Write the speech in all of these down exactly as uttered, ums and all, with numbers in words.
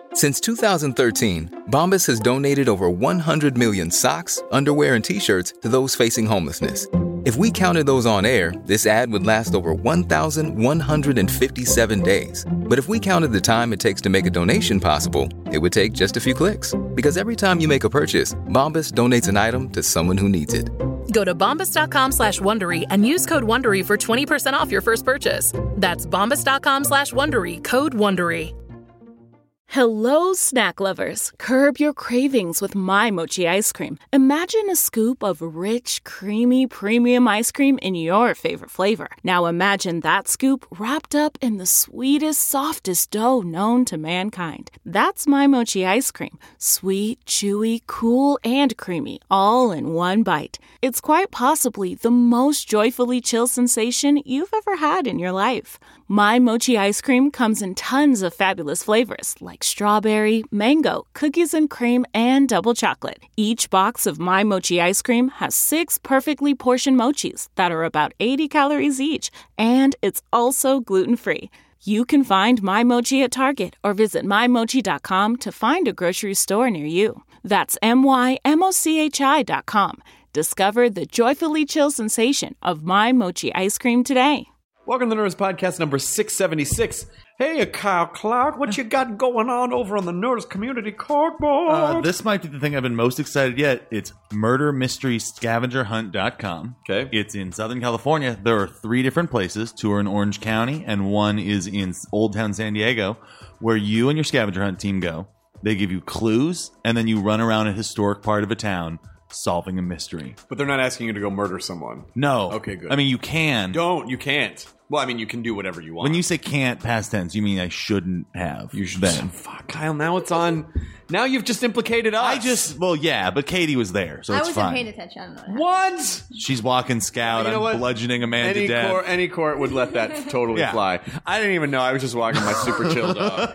Since two thousand thirteen, Bombas has donated over one hundred million socks, underwear, and T-shirts to those facing homelessness. If we counted those on air, this ad would last over one thousand one hundred fifty-seven days. But if we counted the time it takes to make a donation possible, it would take just a few clicks. Because every time you make a purchase, Bombas donates an item to someone who needs it. Go to bombas.com slash Wondery and use code Wondery for twenty percent off your first purchase. That's bombas.com slash Wondery, code Wondery. Hello, snack lovers. Curb your cravings with My Mochi ice cream. Imagine a scoop of rich, creamy, premium ice cream in your favorite flavor. Now imagine that scoop wrapped up in the sweetest, softest dough known to mankind. That's My Mochi ice cream. Sweet, chewy, cool, and creamy, all in one bite. It's quite possibly the most joyfully chill sensation you've ever had in your life. My Mochi ice cream comes in tons of fabulous flavors like strawberry, mango, cookies and cream, and double chocolate. Each box of My Mochi ice cream has six perfectly portioned mochis that are about eighty calories each, and it's also gluten-free. You can find My Mochi at Target or visit my mochi dot com to find a grocery store near you. That's M Y M O C H I dot com. Discover the joyfully chill sensation of My Mochi ice cream today. Welcome to the Nerdist Podcast number six seventy-six. Hey, Kyle Clark, what you got going on over on the Nerdist Community Cardboard? Uh, this might be the thing I've been most excited yet. It's murder mystery scavenger hunt dot com. Okay. It's in Southern California. There are three different places. Two are in Orange County, and one is in Old Town San Diego, where you and your scavenger hunt team go. They give you clues, and then you run around a historic part of a town solving a mystery. But they're not asking you to go murder someone. No. Okay, good. I mean, you can. Don't. You can't. Well, I mean, you can do whatever you want. When you say can't past tense, you mean I shouldn't have. You should. Then. Fuck, Kyle, now it's on. Now you've just implicated us. I just, well, yeah, but Katie was there, so I it's wasn't fine. paying attention. I don't know what happened. What? She's walking scout. You know I'm what? bludgeoning a man Any to death. court, any court would let that totally Yeah. fly. I didn't even know. I was just walking my super chill dog.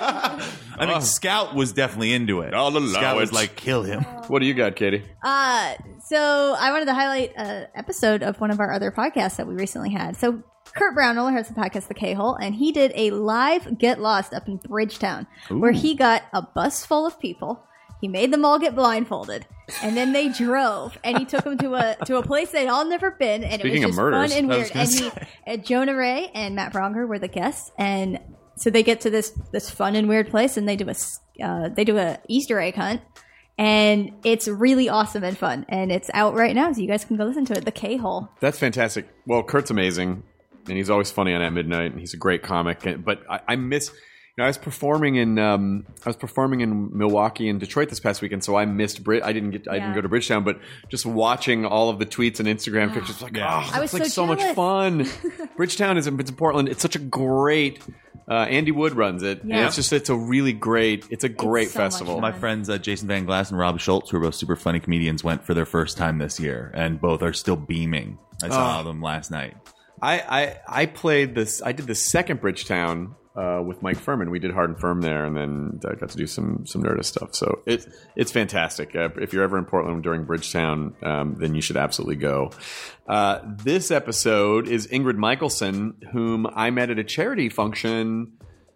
I mean, Scout was definitely into it. I'll allow Scout was it. like, kill him. What do you got, Katie? Uh, so I wanted to highlight an episode of one of our other podcasts that we recently had. So Kurt Brownell has the podcast The K-Hole, and he did a live Get Lost up in Bridgetown, where he got a bus full of people. He made them all get blindfolded, and then they drove, and he took them to a to a place they'd all never been, and Speaking it of was just murders, fun and I weird. was gonna And he, say. and Jonah Ray and Matt Bronger were the guests, and so they get to this this fun and weird place, and they do a s- uh, they do a Easter egg hunt, and it's really awesome and fun, and it's out right now, so you guys can go listen to it. The K-Hole. That's fantastic. Well, Kurt's amazing, and he's always funny on At Midnight, and he's a great comic. And- But I, I miss... You know, I was performing in um, I was performing in Milwaukee and Detroit this past weekend, so I missed Brit. I didn't get I didn't Yeah. go to Bridgetown, but just watching all of the tweets and Instagram pictures, like, Yeah. oh, I it's was like so so much jealous. fun. Bridgetown is in, it's in Portland. It's such a great. Uh, Andy Wood runs it, and Yeah. it's just it's a really great. It's a great so much festival. fun. My friends uh, Jason Van Glass and Rob Schultz, who are both super funny comedians, went for their first time this year, and both are still beaming. I saw Oh. them last night. I, I I played this. I did the second Bridgetown uh, with Mike Furman. We did Hard and Firm there, and then I got to do some some Nerdist stuff. So it's it's fantastic. Uh, if you're ever in Portland during Bridgetown, um, then you should absolutely go. Uh, this episode is Ingrid Michaelson, whom I met at a charity function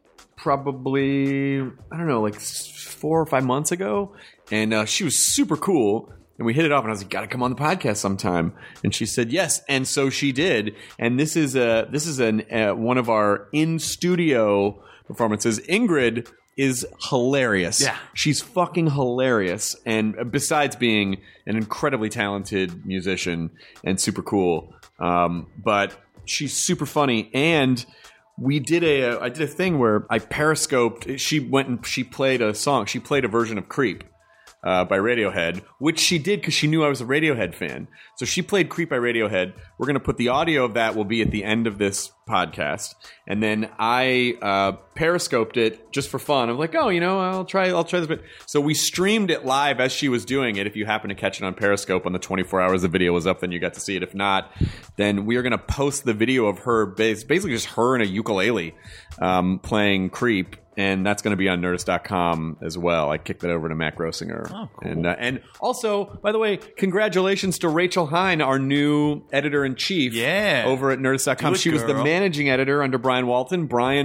probably I don't know, like four or five months ago, and uh, she was super cool. And we hit it off, and I was like, "Got to come on the podcast sometime." And she said yes, and so she did. And this is a this is an uh, one of our in studio performances. Ingrid is hilarious. Yeah. She's fucking hilarious. And besides being an incredibly talented musician and super cool, um, but she's super funny. And we did a I did a thing where I periscoped. She went and she played a song. She played a version of Creep. Uh, by Radiohead, which she did because she knew I was a Radiohead fan. So she played Creep by Radiohead. We're going to put the audio of that will be at the end of this podcast. And then I uh, periscoped it just for fun. I'm like, oh, you know, I'll try I'll try this bit. So we streamed it live as she was doing it. If you happen to catch it on Periscope on the twenty-four hours the video was up, then you got to see it. If not, then we are going to post the video of her, basically just her and a ukulele um, playing Creep. And that's going to be on Nerdist dot com as well. I kicked that over to Matt Grossinger. Oh, cool. And, uh, and also, by the way, congratulations to Rachel Hine, our new editor-in-chief Yeah. over at Nerdist dot com. Do it, She was the girl. managing editor under Brian Walton. Brian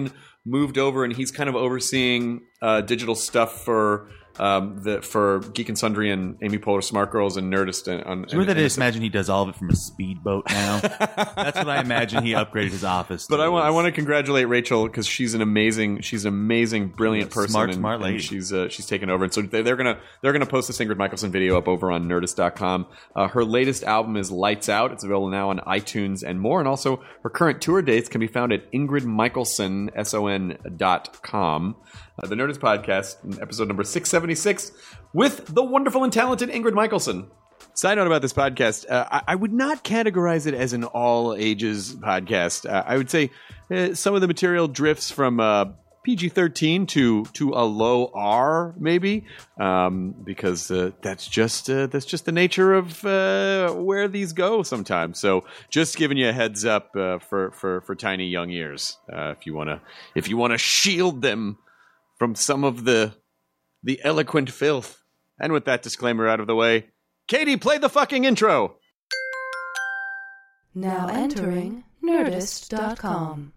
moved over, and he's kind of overseeing uh, digital stuff for um, the for Geek and Sundry and Amy Poehler Smart Girls and Nerdist. And, and, Do you know what that and is? Imagine he does all of it from a speedboat now. That's what I imagine he upgraded his office to. But I want I want to congratulate Rachel because she's an amazing she's an amazing brilliant person. Smart, and, smart lady. And she's uh, she's taken over, and so they, they're gonna they're gonna post this Ingrid Michaelson video up over on Nerdist dot com. Uh, her latest album is Lights Out. It's available now on iTunes and more, and also her current tour dates can be found at Ingrid Michaelson S O N dot com. Uh, the Nerdist Podcast, episode number six seventy-six, with the wonderful and talented Ingrid Michaelson. Side note about this podcast, uh, I, I would not categorize it as an all-ages podcast. Uh, I would say uh, some of the material drifts from uh, P G thirteen to to a low R, maybe, um, because uh, that's just uh, that's just the nature of uh, where these go sometimes. So, just giving you a heads up uh, for, for for tiny young ears, uh, if you wanna if you wanna shield them from some of the the eloquent filth. And with that disclaimer out of the way, Katie, play the fucking intro. Now entering Nerdist dot com.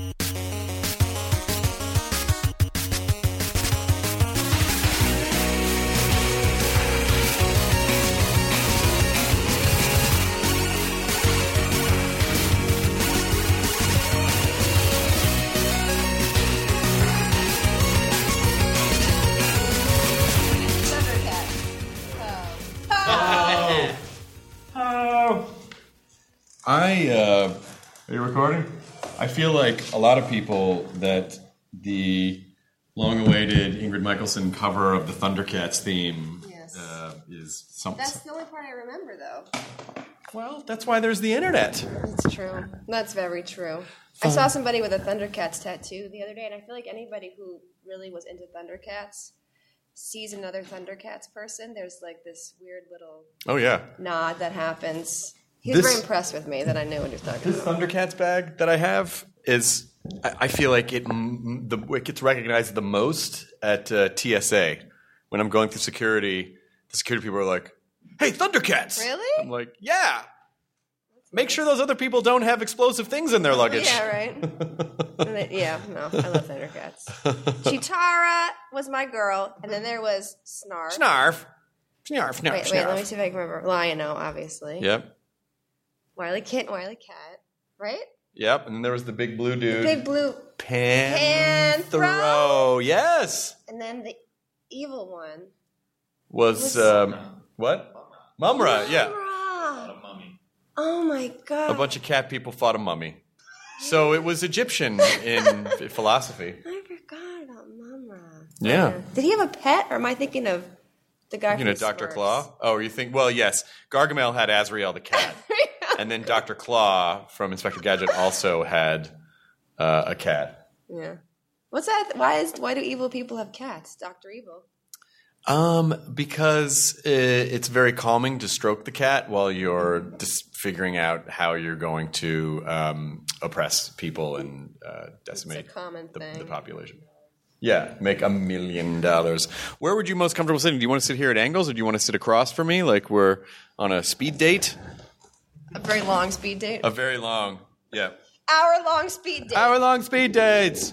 I, uh, are you recording? I feel like a lot of people that the long-awaited Ingrid Michaelson cover of the Thundercats theme Yes. uh, is something. That's the only part I remember, though. Well, that's why there's the internet. That's true. That's very true. I saw somebody with a Thundercats tattoo the other day, and I feel like anybody who really was into Thundercats sees another Thundercats person. There's like this weird little Oh, yeah. nod that happens. He was This- very impressed with me that I knew what he was talking This about. Thundercats bag that I have is, I I feel like it, mm, the, it gets recognized the most at uh, T S A. When I'm going through security, the security people are like, hey, Thundercats! Really? I'm like, yeah! Make sure those other people don't have explosive things in their luggage. Yeah, right? And then- yeah, no, I love Thundercats. Chitara was my girl, and then there was Snarf. Snarf. Snarf, snarf, Wait, snarf. wait, let me see if I can remember. Lion-O, obviously. Yep, Wily Kit, Wily Cat, right? yep. And then there was the big blue dude. Big blue. Panthro. Panthro. Yes. And then the evil one. Was, Was- um, what? Mumra, yeah. Mumra. Oh my god. A bunch of cat people fought a mummy. So it was Egyptian in philosophy. I forgot about Mumra. Yeah. Did he have a pet, or am I thinking of the guy You know, from Doctor Smurfs? Claw? Oh, you think, well, yes. Gargamel had Azrael the cat. And then Doctor Claw from Inspector Gadget also had uh, a cat. Yeah. What's that? Why is why do evil people have cats? Doctor Evil. Um, because uh, it's very calming to stroke the cat while you're just figuring out how you're going to um, oppress people and uh, decimate It's a common the, thing. the population. Yeah, make a million dollars. Where would you most comfortable sitting? Do you want to sit here at angles, or do you want to sit across from me, like we're on a speed date? A very long speed date. A very long, yeah, Hour long speed date. hour long speed dates.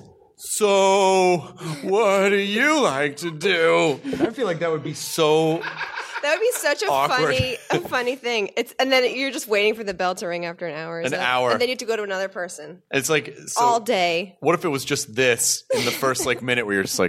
So, what do you like to do? I feel like that would be so. That would be such a Awkward. funny, a funny thing. It's and then you're just waiting for the bell to ring after an hour. is An it? hour. and then you have to go to another person It's like so, all day. What if it was just this in the first like minute where you're just like,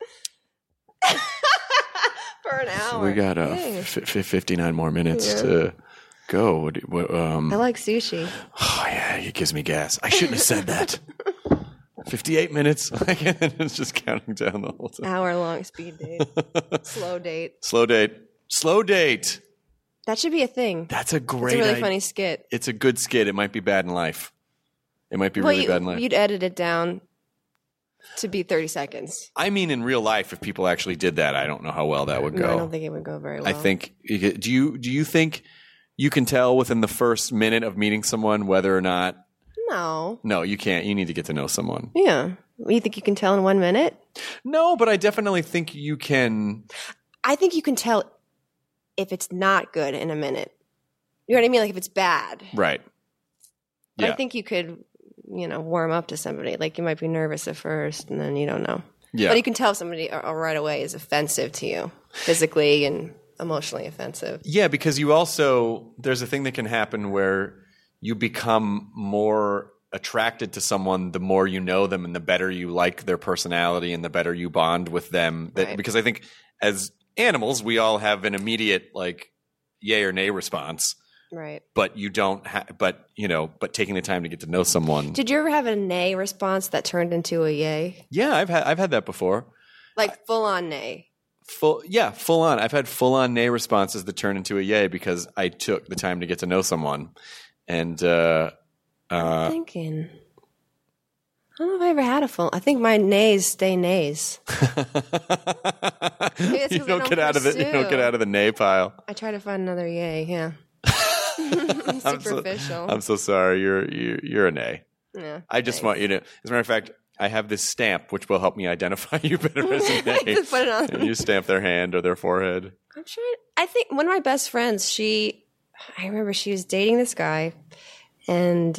For an hour. we got uh, Dang. f- f- fifty-nine more minutes to go. What, do- what, um, I like sushi. oh yeah, it gives me gas. I shouldn't have said that. fifty-eight minutes. It's just counting down the whole time. Hour long speed date. Slow date. Slow date. Slow date. That should be a thing. That's a great. It's a really idea. funny skit. It's a good skit. It might be bad in life. It might be Well, really you, bad in life. you'd edit it down to be thirty seconds. I mean, in real life, if people actually did that, I don't know how well that would No, go. I don't think it would go very well. I think. Do you do you think you can tell within the first minute of meeting someone whether or not? No. No, you can't. You need to get to know someone. Yeah. You think you can tell in one minute? No, but I definitely think you can. I think you can tell if it's not good in a minute. You know what I mean? Like if it's bad. Right. But Yeah. I think you could you know, warm up to somebody. Like you might be nervous at first, and then you don't know. Yeah. But you can tell if somebody uh, right away is offensive to you, physically and emotionally offensive. Yeah, because you also there's a thing that can happen where you become more attracted to someone the more you know them and the better you like their personality and the better you bond with them. That, Right. Because I think as animals, we all have an immediate like yay or nay response, Right. but you don't have, but you know, but taking the time to get to know someone. Did you ever have a nay response that turned into a yay? Yeah, I've had, I've had that before. Like full on nay. Full, yeah, full on. I've had full on nay responses that turn into a yay because I took the time to get to know someone. And, uh, uh, I'm thinking. I don't know if I ever had a full. I think my nays stay nays. you it's 'cause I don't don't get out of the you don't pursue. get out of the nay pile. I try to find another yay. Yeah. I'm I'm so, superficial. I'm so sorry. You're you're, you're a nay. yeah, I just thanks. want you to. As a matter of fact, I have this stamp which will help me identify you better as a nay. Just put it on. And you stamp their hand or their forehead. I'm trying. I think one of my best friends. She. I remember she was dating this guy, and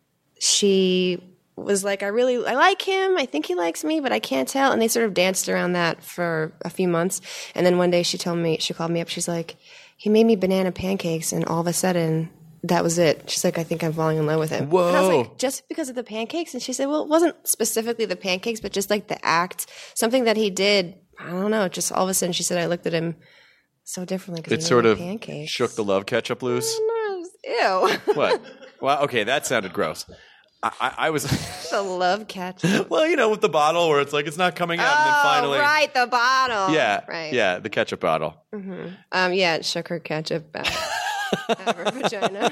she was like, I really, I like him. I think he likes me, but I can't tell. And they sort of danced around that for a few months. And then one day she told me, she called me up. She's like, he made me banana pancakes. And all of a sudden, that was it. She's like, I think I'm falling in love with him. Whoa. And I was like, just because of the pancakes? And she said, well, it wasn't specifically the pancakes, but just like the act, something that he did. I don't know. Just all of a sudden, she said, I looked at him so differently because It he made sort me of pancakes. shook the love ketchup loose. Ew. What? Well, okay, that sounded gross. I, I, I was. The love ketchup. Well, you know, with the bottle where it's like it's not coming out, and then Oh, finally, right, the bottle. yeah, Right. yeah, the ketchup bottle. Um, yeah, it shook her ketchup out of her vagina.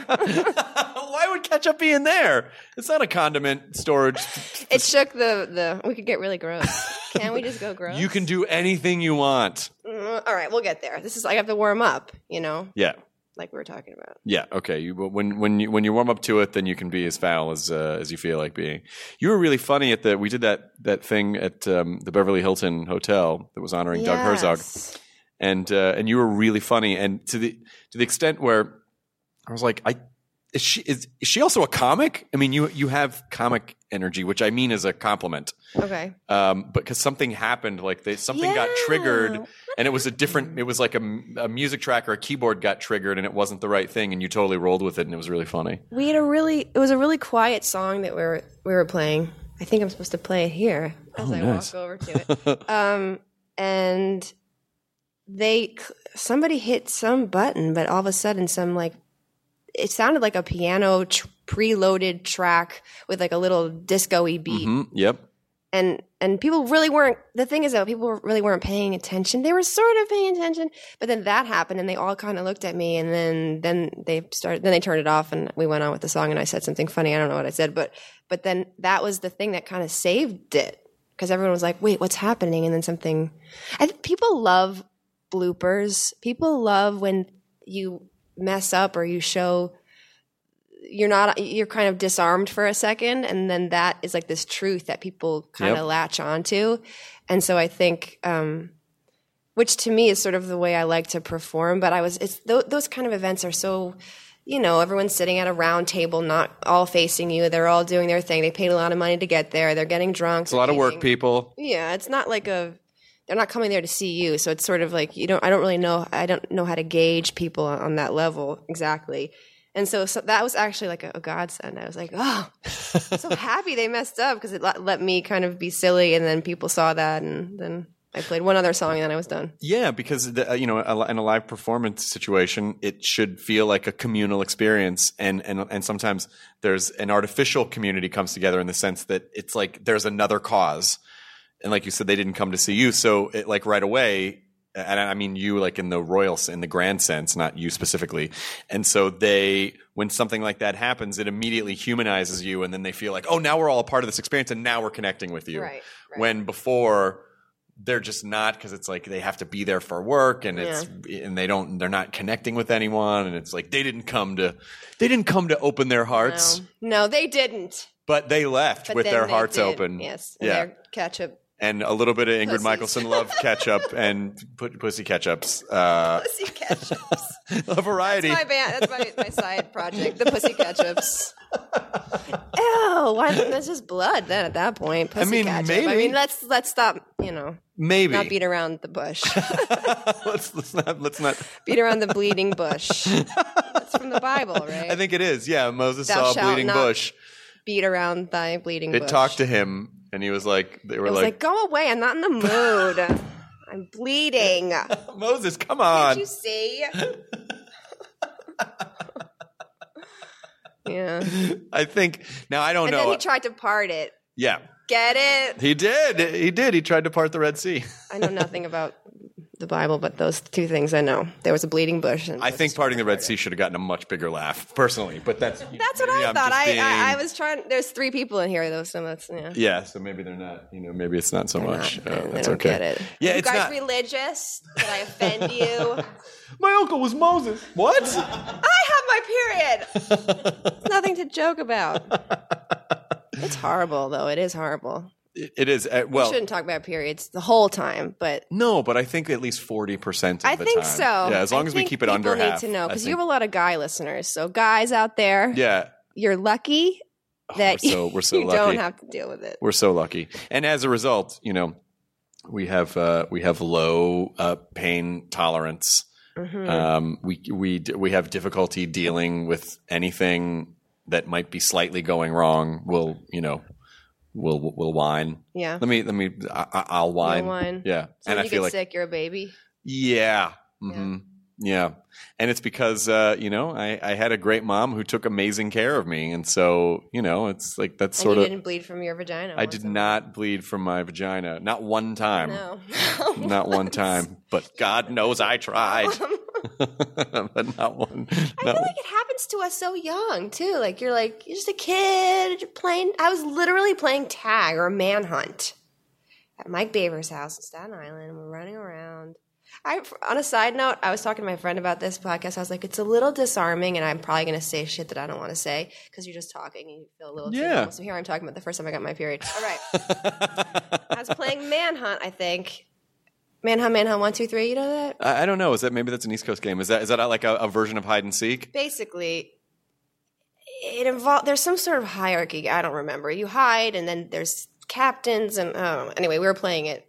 Why would ketchup be in there? It's not a condiment storage. It shook the, the, we could get really gross. Can we just go gross? You can do anything you want. Mm, all right, we'll get there. This is, I have to warm up, you know, Yeah, like we were talking about. yeah. Okay. You, when when you when you warm up to it, then you can be as foul as uh, as you feel like being. You were really funny at the. We did that that thing at um, the Beverly Hilton Hotel that was honoring Doug Herzog. Yes. and uh, and you were really funny, and to the to the extent where I was like, I is she is, is she also a comic? I mean, you you have comic energy, which I mean as a compliment. Okay. Um, because something happened, like they, something got Yeah. triggered, and it was a different. It was like a, a music track or a keyboard got triggered, and it wasn't the right thing, and you totally rolled with it, and it was really funny. We had a really, it was a really quiet song that we were, we were playing. I think I'm supposed to play it here as Oh, I nice. walk over to it. um, and they, somebody hit some button, but all of a sudden some like, it sounded like a piano tr- preloaded track with like a little disco-y beat. Hmm. Yep. And and people really weren't, the thing is though, people really weren't paying attention. They were sort of paying attention, but then that happened and they all kind of looked at me, and then then they started, then they turned it off and we went on with the song, and I said something funny. I don't know what I said, but but then that was the thing that kind of saved it, because everyone was like, wait, what's happening? And then something, I think people love bloopers. People love when you mess up or you show you're not, you're kind of disarmed for a second, and then that is like this truth that people kind of Yep. latch onto. And so I think, um, which to me is sort of the way I like to perform, but I was, it's th- those kind of events are so, you know, everyone's sitting at a round table, not all facing you. They're all doing their thing. They paid a lot of money to get there. They're getting drunk. It's a lot of work, people. Yeah, it's not like a, they're not coming there to see you. So it's sort of like, you don't, I don't really know, I don't know how to gauge people on, on that level exactly. And so, so that was actually like a, a godsend. I was like, oh, I'm so happy they messed up, because it let, let me kind of be silly, and then people saw that, and then I played one other song, and then I was done. Yeah, because the, uh, you know, a- in a live performance situation, it should feel like a communal experience, and and and sometimes there's an artificial community comes together in the sense that it's like there's another cause, and like you said, they didn't come to see you, so it, like right away. And I mean you like in the royal, in the grand sense, not you specifically. And so they, when something like that happens, it immediately humanizes you, and then they feel like, oh, now we're all a part of this experience, and now we're connecting with you. Right, right. When before they're just not, because it's like they have to be there for work, and it's and they don't, they're not connecting with anyone, and it's like they didn't come to, they didn't come to open their hearts, No, no, they didn't. but they left But with then their they hearts did. open. Yes. And Yeah. their ketchup. And a little bit of Ingrid Pussies. Michaelson love ketchup and put pussy ketchups. Uh, Pussy ketchups. a variety. That's my band. That's my, my side project. The Pussy Ketchups. Ew, why, that's just blood then at that point. Pussy I mean, ketchup. maybe. I mean, let's let's stop, you know, Maybe. not beat around the bush. let's, let's not. Let's not. Beat around the bleeding bush. That's from the Bible, right? I think it is. Yeah, Moses Thou saw a shalt bleeding not bush. Beat around thy bleeding It bush. talked to him, and he was like, "They were It was like, like, go away. I'm not in the mood. I'm bleeding. Moses, come on." Can't you see? Yeah. I think now I don't And know. then he tried to part it. yeah, Get it? he did. He did. He tried to part the Red Sea. I know nothing about the Bible, but those two things I know. There was a bleeding bush. And I Moses think parting the Red parted Sea should have gotten a much bigger laugh, personally. But that's That's what maybe I I'm thought. just I, being- I I was trying. There's three people in here, though, so that's yeah. Yeah, so maybe they're not. You know, maybe it's not so They're much. not- Uh, they that's don't okay. get it. Yeah, Are you it's guys not. religious? Did I offend you? My uncle was Moses. What? I have my period. It's nothing to joke about. It's horrible, though. It is horrible. it, it is. Uh, We well, shouldn't talk about periods the whole time, but no, but I think at least forty percent of I the think time. so. Yeah, as long I as we think keep it under people half. need to know I because you think- have a lot of guy listeners. So guys out there, Yeah, you're lucky that we're so- we're so you lucky. don't have to deal with it. we're so lucky, and as a result, you know, we have uh, we have low uh, pain tolerance. Mm-hmm. Um, we we d- we have difficulty dealing with anything that might be slightly going wrong. We'll you know we'll we'll whine. Yeah. Let me let me. I, I- I'll whine. whine. Yeah, So and when I you feel get like sick, you're a baby. yeah. hmm Yeah. And it's because, uh, you know, I, I had a great mom who took amazing care of me. And so, you know, it's like that's And sort you of. didn't bleed from your vagina. I once did in a not bleed from my vagina. Not one time. No. Not one time. But God knows I tried. But not one. I Not feel one. like it happens to us so young too. Like you're like you're just a kid, you're playing. I was literally playing tag or manhunt at Mike Baver's house in Staten Island, and we're running around. I, on a side note, I was talking to my friend about this podcast. I was like, it's a little disarming, and I'm probably going to say shit that I don't want to say because you're just talking and you feel a little. Yeah. Too so here I'm talking about the first time I got my period. All right, I was playing manhunt. I think manhunt, manhunt, one, two, three. You know that? I, I don't know. Is that maybe that's an East Coast game? Is that is that like a, a version of hide and seek? Basically, it involved. There's some sort of hierarchy. I don't remember. You hide, and then there's captains, and I don't know. Anyway, we were playing it,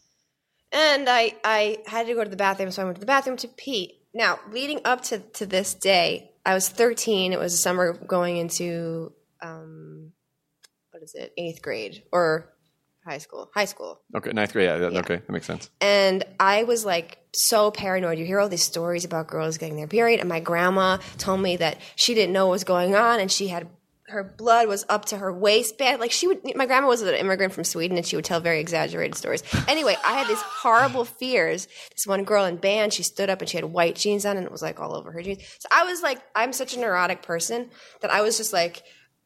and I I had to go to the bathroom, so I went to the bathroom to pee. Now, leading up to to this day, I was thirteen. It was a summer going into um, what is it? Eighth grade or high school? High school. Okay, ninth grade. Yeah, that- Yeah. okay, that makes sense. And I was like so paranoid. You hear all these stories about girls getting their period, and my grandma told me that she didn't know what was going on, and she had her blood was up to her waistband. Like she would, my grandma was an immigrant from Sweden, and she would tell very exaggerated stories. Anyway, I had these horrible fears. This one girl in band, she stood up and she had white jeans on, and it was like all over her jeans. So I was like, I'm such a neurotic person that I was just like.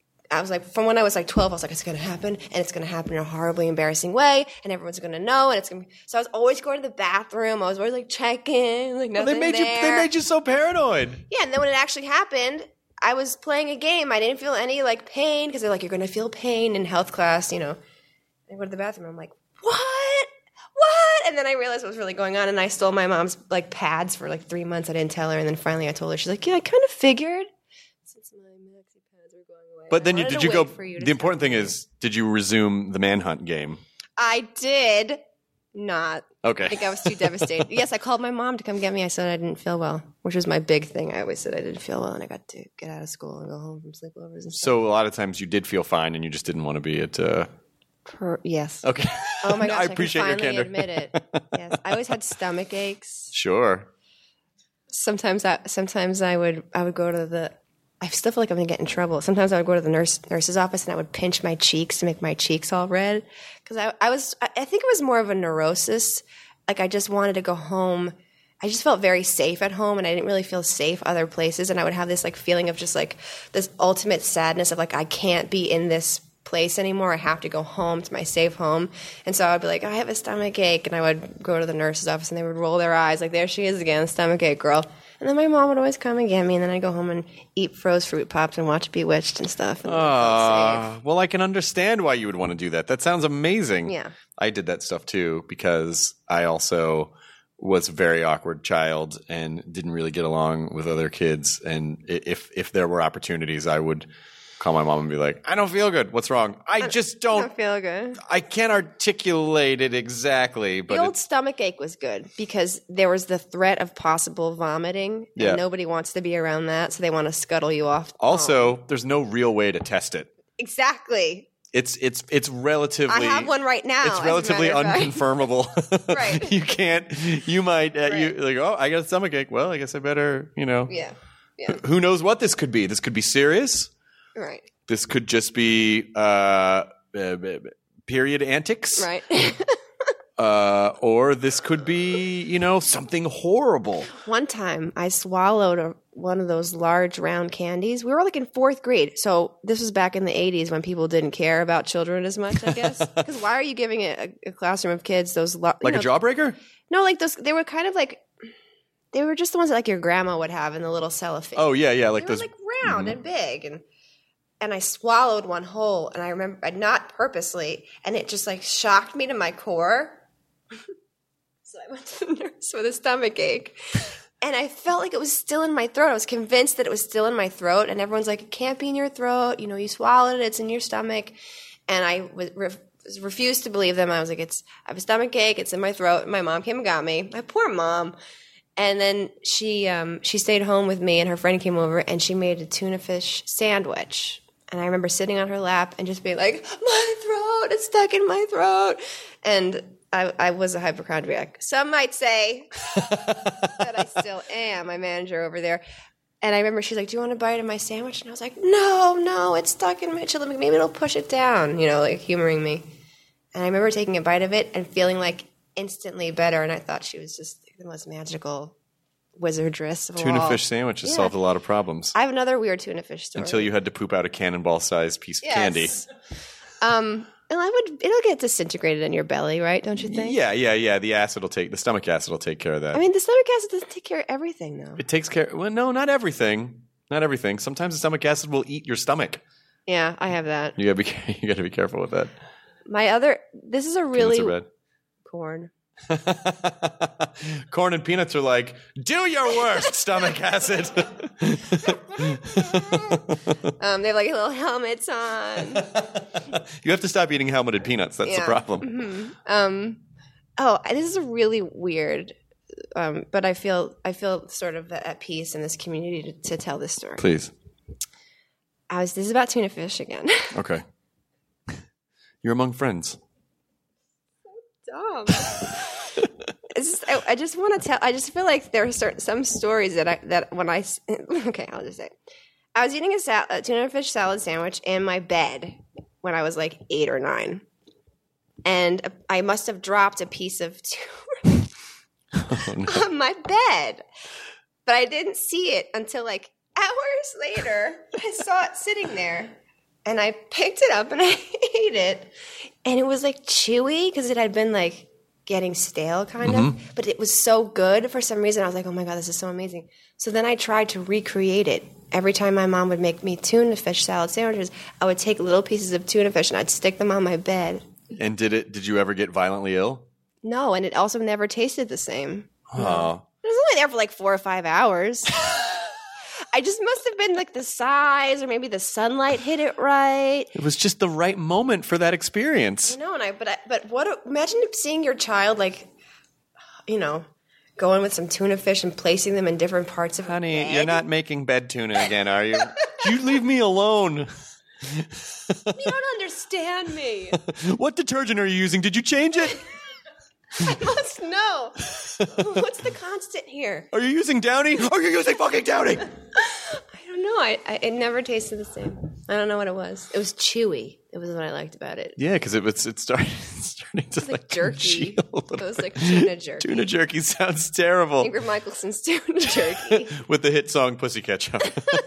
I was like, from when I was like twelve, I was like, it's going to happen, and it's going to happen in a horribly embarrassing way, and everyone's going to know, and it's going to So I was always going to the bathroom. I was always like checking, like Well, nothing they made you. there. They made you so paranoid. Yeah, and then when it actually happened, I was playing a game. I didn't feel any like pain because they're like, you're going to feel pain in health class, you know. I go to the bathroom, I'm like, what? What? And then I realized what was really going on, and I stole my mom's like pads for like three months. I didn't tell her, and then finally I told her. She's like, yeah, I kind of figured. Since my maxi pads were going away. But then I you wanted did to you go? wait for you to The important tell thing me. is, did you resume the manhunt game? I did not. Okay. I think I was too devastated. Yes, I called my mom to come get me. I said I didn't feel well, which was my big thing. I always said I didn't feel well, and I got to get out of school and go home from sleepovers and stuff. So a lot of times you did feel fine, and you just didn't want to be at. Uh... Per- yes. Okay. Oh my gosh, I I, appreciate can your finally candor. admit it. Yes, I always had stomach aches. Sure. Sometimes, I, sometimes I would, I would go to the. I still feel like I'm gonna get in trouble. Sometimes I would go to the nurse nurse's office and I would pinch my cheeks to make my cheeks all red because I, I was. I I think it was more of a neurosis. Like I just wanted to go home. I just felt very safe at home, and I didn't really feel safe other places. And I would have this like feeling of just like this ultimate sadness of like I can't be in this place anymore. I have to go home to my safe home. And so I would be like, I have a stomach ache, and I would go to the nurse's office, and they would roll their eyes like, there she is again, stomach ache girl. And then my mom would always come and get me, and then I'd go home and eat froze fruit pops and watch Bewitched and stuff. And then I'd feel safe. Uh, well, I can understand why you would want to do that. That sounds amazing. Yeah. I did that stuff too because I also was a very awkward child and didn't really get along with other kids. And i- if if there were opportunities, I would call my mom and be like, I don't feel good. What's wrong? I just don't, don't feel good. I can't articulate it exactly. But the old it's, stomach ache was good because there was the threat of possible vomiting, and Yeah. nobody wants to be around that, so they want to scuttle you off. also, home. there's no real way to test it. Exactly. It's it's it's relatively. I have one right now. It's as a relatively matter of fact. unconfirmable. Right. You can't. You might. Uh, You Right. like. Oh, I got a stomach ache. Well, I guess I better. You know. Yeah. Yeah. Who knows what this could be? This could be serious. Right. This could just be uh, uh, period antics. Right. Uh, or this could be, you know, something horrible. One time I swallowed a, one of those large round candies. We were like in fourth grade. So this was back in the eighties when people didn't care about children as much, I guess. Because why are you giving a, a classroom of kids those lo- Like you a know, jawbreaker? No, like those. They were kind of like they were just the ones that like your grandma would have in the little cellophane. Oh, yeah, yeah. Like they those. were like round and big, and and I swallowed one whole, and I remember I not purposely, and it just like shocked me to my core. So I went to the nurse with a stomach ache, and I felt like it was still in my throat. I was convinced that it was still in my throat, and everyone's like, "It can't be in your throat. You know, you swallowed it. It's in your stomach." And I was. Re- refused to believe them. I was like, it's, I have a stomach ache. It's in my throat. My mom came and got me. My poor mom. And then she, um, she stayed home with me, and her friend came over, and she made a tuna fish sandwich. And I remember sitting on her lap and just being like, my throat, it's stuck in my throat. And I, I was a hypochondriac. Some might say that I still am. My manager over there. And I remember she's like, do you want a bite of my sandwich? And I was like, no, no, it's stuck in my chili. Maybe it'll push it down, you know, like humoring me. And I remember taking a bite of it and feeling like instantly better. And I thought she was just the most magical wizardress of Tuna all. fish sandwich has Yeah. solved a lot of problems. I have another weird tuna fish story. Until you had to poop out a cannonball-sized piece of Yes. candy. Um, and I would, it'll get disintegrated in your belly, right? Don't you think? Yeah, yeah, yeah. The acid will take, the stomach acid will take care of that. I mean, the stomach acid doesn't take care of everything, though. It takes care, well, no, not everything. Not everything. Sometimes the stomach acid will eat your stomach. Yeah, I have that. You gotta be, you gotta be careful with that. My other, this is a Peanuts really are bad. corn. Corn and peanuts are like, do your worst, stomach acid. Um, they have like little helmets on. You have to stop eating helmeted peanuts. That's the Yeah. problem. Mhm. Um, oh, this is a really weird, um, but I feel I feel sort of at peace in this community to, to tell this story. Please. I was. This is about tuna fish again. Okay. You're among friends. Dumb. It's just, I, I just want to tell. I just feel like there are certain, some stories that I that when I s- okay, I'll just say, I was eating a, sal- a tuna fish salad sandwich in my bed when I was like eight or nine, and I must have dropped a piece of tuna Oh, no. on my bed, but I didn't see it until like hours later. I saw it sitting there, and I picked it up and I ate it, and it was like chewy because it had been like getting stale kind of, but it was so good for some reason. I was like, oh my God, this is so amazing. So then I tried to recreate it. Every time my mom would make me tuna fish salad sandwiches, I would take little pieces of tuna fish and I'd stick them on my bed. And did it? Did you ever get violently ill? No, and it also never tasted the same. Oh. It was only there for like four or five hours. I just must have been like the size, or maybe the sunlight hit it right. It was just the right moment for that experience. You know, and I but I, but what? a- Imagine seeing your child like, you know, going with some tuna fish and placing them in different parts of. Honey, her bed. you're not making bed tuna again, are you? You leave me alone. You don't understand me. What detergent are you using? Did you change it? I must know. What's the constant here? Are you using Downy? Are you using fucking Downy? I don't know. I, I it never tasted the same. I don't know what it was. It was chewy. It was what I liked about it. Yeah, because it was it started it's starting to It was like like jerky. congeal a little It was bit. like tuna jerky. Tuna jerky sounds terrible. Ingrid Michaelson's tuna jerky. With the hit song Pussy Ketchup.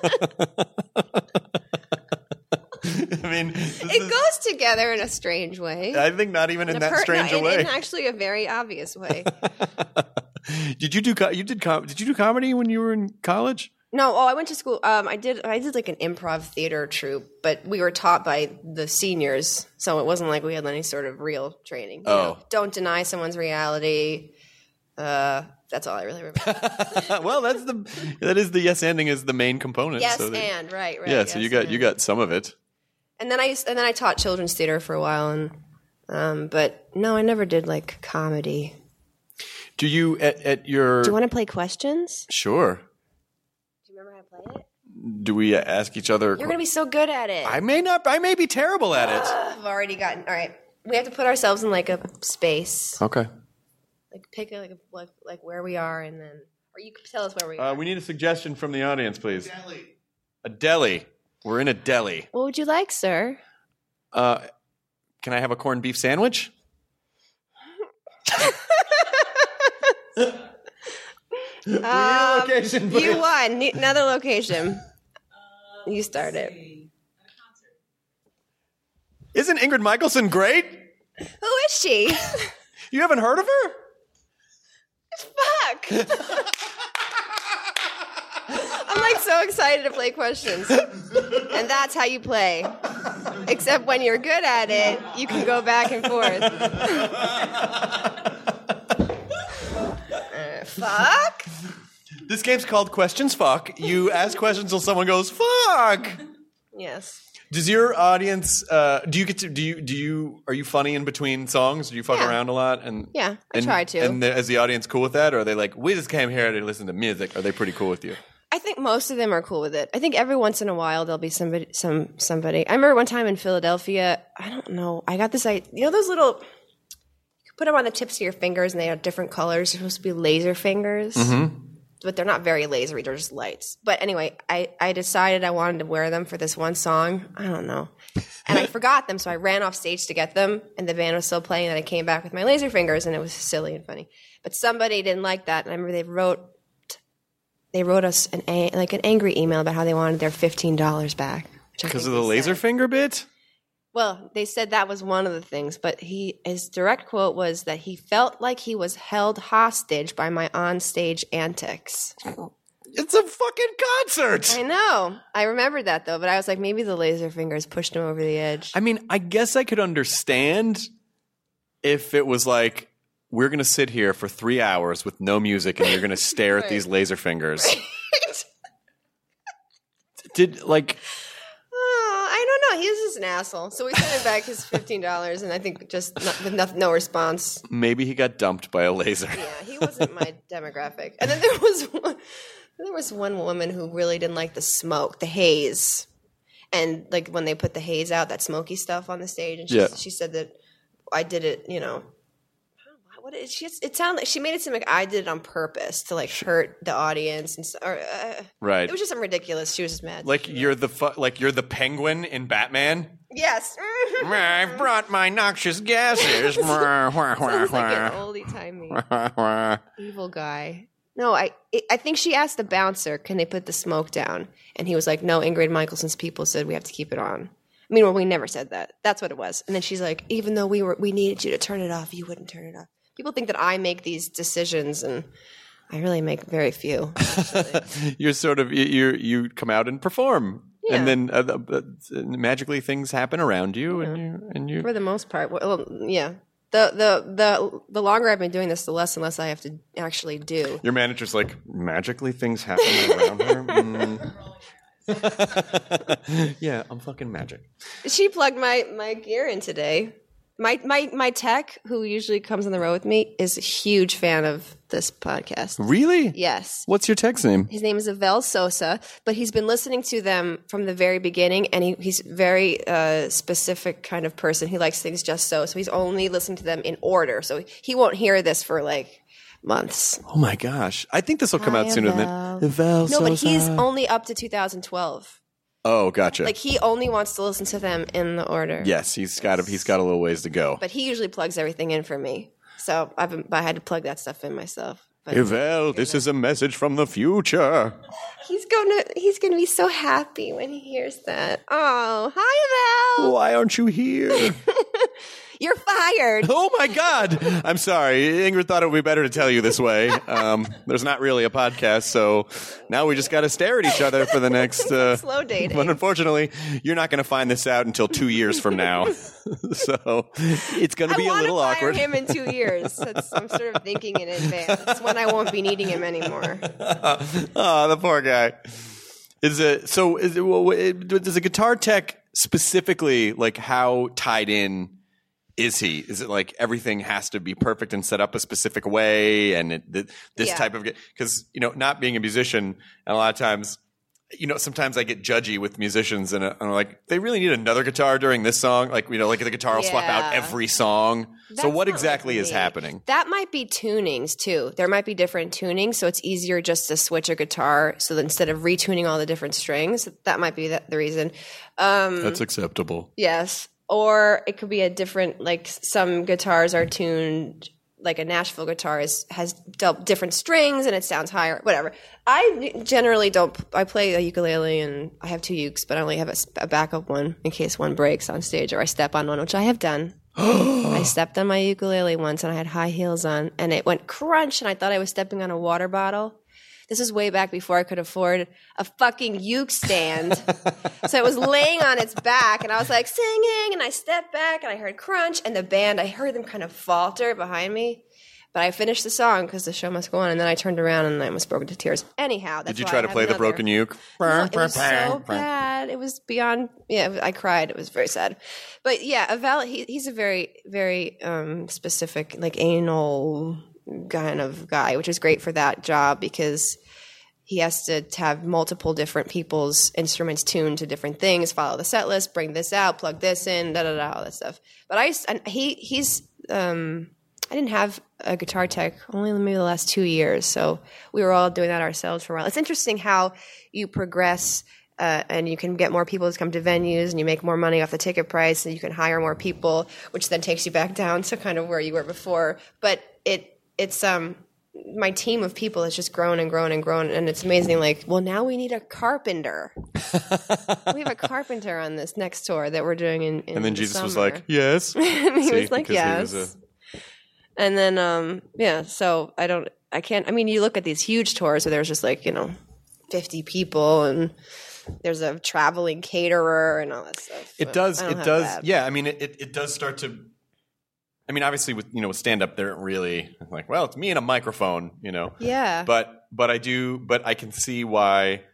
I mean, this It is- goes together in a strange way. I think not even in, a that per- strange no, a in, way. in actually a very obvious way. Did you do co- you did com- did you do comedy when you were in college? No, oh, I went to school. Um, I did. I did like an improv theater troupe, but we were taught by the seniors, so it wasn't like we had any sort of real training. You Oh. know, don't deny someone's reality. Uh, that's all I really remember. Well, that's the that is the yes ending is the main component. yes, so that- and right, right. yeah. So yes, you got and. you got some of it. And then I used, and then I taught children's theater for a while, and um, but no, I never did like comedy. Do you at, at your? Do you want to play questions? Sure. Do you remember how to play it? Do we ask each other? You're gonna be so good at it. I may not. I may be terrible at it. I've already gotten. All right, we have to put ourselves in like a space. Okay. Like pick a, like a, like like where we are, and then or you can tell us where we Uh, are. we need a suggestion from the audience, please. Deli. A deli. We're in a deli. What would you like, sir? Uh, can I have a corned beef sandwich? Um, location, you please. won. Ne- Another location. You started. Isn't Ingrid Michaelson great? Who is she? You haven't heard of her? Fuck. I'm like so excited to play questions. And that's how you play. Except when you're good at it, you can go back and forth. Uh, fuck? This game's called Questions Fuck. You ask questions till someone goes fuck. Yes. Does your audience? Uh, do you get to? Do you? Do you? Are you funny in between songs? Do you fuck Yeah. around a lot? And Yeah, I and, try to. And the, is the audience cool with that, or are they like, we just came here to listen to music? Are they pretty cool with you? I think most of them are cool with it. I think every once in a while there'll be somebody, some somebody. I remember one time in Philadelphia. I don't know. I got this idea. You know those little. You can put them on the tips of your fingers, and they have different colors. They're supposed to be laser fingers, mm-hmm. but they're not very lasery. They're just lights. But anyway, I I decided I wanted to wear them for this one song. I don't know, and I forgot them, so I ran off stage to get them, and the band was still playing. And I came back with my laser fingers, and it was silly and funny. But somebody didn't like that, and I remember they wrote. They wrote us an a- like an angry email about how they wanted their fifteen dollars back. Because of the laser finger bit? Well, they said that was one of the things, but he his direct quote was that he felt like he was held hostage by my onstage antics. It's a fucking concert. I know. I remembered that though, but I was like, maybe the laser fingers pushed him over the edge. I mean, I guess I could understand if it was like, we're going to sit here for three hours with no music and you're going to stare at these laser fingers. Did, like... Oh, I don't know. He was just an asshole. So we sent him back his fifteen dollars, and I think just not, with no, no response. Maybe he got dumped by a laser. Yeah, he wasn't my demographic. And then there was one, there was one woman who really didn't like the smoke, the haze. And like when they put the haze out, that smoky stuff on the stage, and she, Yeah. she said that I did it, you know. What it, she, it sounded like she made it seem like I did it on purpose to like hurt the audience and so, or, uh, Right. It was just something ridiculous. She was just mad. Like you're the fu- like you're the penguin in Batman. Yes. I've brought my noxious gases. Sounds like an oldie timey evil guy. No, I I think she asked the bouncer, "Can they put the smoke down?" And he was like, "No." Ingrid Michaelson's people said we have to keep it on. Meanwhile, we never said that. That's what it was. And then she's like, "Even though we were we needed you to turn it off, you wouldn't turn it off." People think that I make these decisions, and I really make very few. You're sort of you you you come out and perform, Yeah. and then uh, uh, magically things happen around you, and you and you. For the most part, well, yeah. The, the the the longer I've been doing this, the less and less I have to actually do. Your manager's like, magically things happen around her. Mm. Yeah, I'm fucking magic. She plugged my, my gear in today. My, my my tech, who usually comes on the road with me, is a huge fan of this podcast. Really? Yes. What's your text name? His name is Avel Sosa, but he's been listening to them from the very beginning, and he, he's a very uh, specific kind of person. He likes things just so. So he's only listening to them in order. So he won't hear this for like months. Oh my gosh! I think this will come Hi, out sooner than Avel. Avel No, but Sosa. he's only up to two thousand twelve. Oh, gotcha. Like he only wants to listen to them in the order. Yes, he's got a, he's got a little ways to go. But he usually plugs everything in for me. So I've been, I had to plug that stuff in myself. But Avel, this is a message from the future. he's gonna he's gonna be so happy when he hears that. Oh, hi Val. Why aren't you here? You're fired. Oh my God! I'm sorry. Ingrid thought it would be better to tell you this way. Um, there's not really a podcast, so now we just got to stare at each other for the next. Uh, Slow dating. But unfortunately, you're not going to find this out until two years from now. So it's going to be I a little want to fire awkward. him in two years. That's, I'm sort of thinking in advance when I won't be needing him anymore. Oh, the poor guy. Is it so? Is it, well, it, does a guitar tech specifically like how tied in is he? Is it like everything has to be perfect and set up a specific way, and it, th- this Yeah. type of because you know, not being a musician, and a lot of times, you know, sometimes I get judgy with musicians, and, uh, and I'm like, they really need another guitar during this song, like you know, like the guitar will swap out Yeah. every song. so That's what not exactly like is me. happening? That might be tunings too. There might be different tunings, so it's easier just to switch a guitar. So that instead of retuning all the different strings, that might be the, the reason. Um, That's acceptable. yes, or it could be a different. Like some guitars are tuned. Like a Nashville guitar is, has del- different strings and it sounds higher. Whatever. I generally don't. I play a ukulele and I have two ukes, but I only have a, s- a backup one in case one breaks on stage or I step on one, which I have done. I stepped on my ukulele once and I had high heels on and it went crunch and I thought I was stepping on a water bottle. This is way back before I could afford a fucking uke stand. So it was laying on its back and I was like singing and I stepped back and I heard crunch and the band, I heard them kind of falter behind me. But I finished the song because the show must go on and then I turned around and I almost broke into tears. Anyhow, that's Did you why try I to have play the another. broken uke? No, it was so bad. It was beyond. Yeah, I cried. It was very sad. But yeah, Avel, he, he's a very, very um, specific, like anal kind of guy, which is great for that job because he has to have multiple different people's instruments tuned to different things, follow the set list, bring this out, plug this in, da da da, all that stuff. But I, and he, he's. Um, I didn't have a guitar tech only maybe the last two years, so we were all doing that ourselves for a while. It's interesting how you progress uh, and you can get more people to come to venues and you make more money off the ticket price and you can hire more people, which then takes you back down to kind of where you were before. But it it's um my team of people has just grown and grown and grown, and it's amazing. Like, well, now we need a carpenter. We have a carpenter on this next tour that we're doing in, in And then the Jesus was summer. like, yes. And he See, was like, because he yes. was a- And then, um, yeah, so I don't, I can't, I mean, you look at these huge tours where there's just like, you know, fifty people and there's a traveling caterer and all that stuff. It but does. I don't It have does. that. Yeah. I mean, it, it, it does start to. I mean, obviously, with you know, with stand up, they're really like, well, it's me and a microphone, you know. Yeah. But but I do. But I can see why,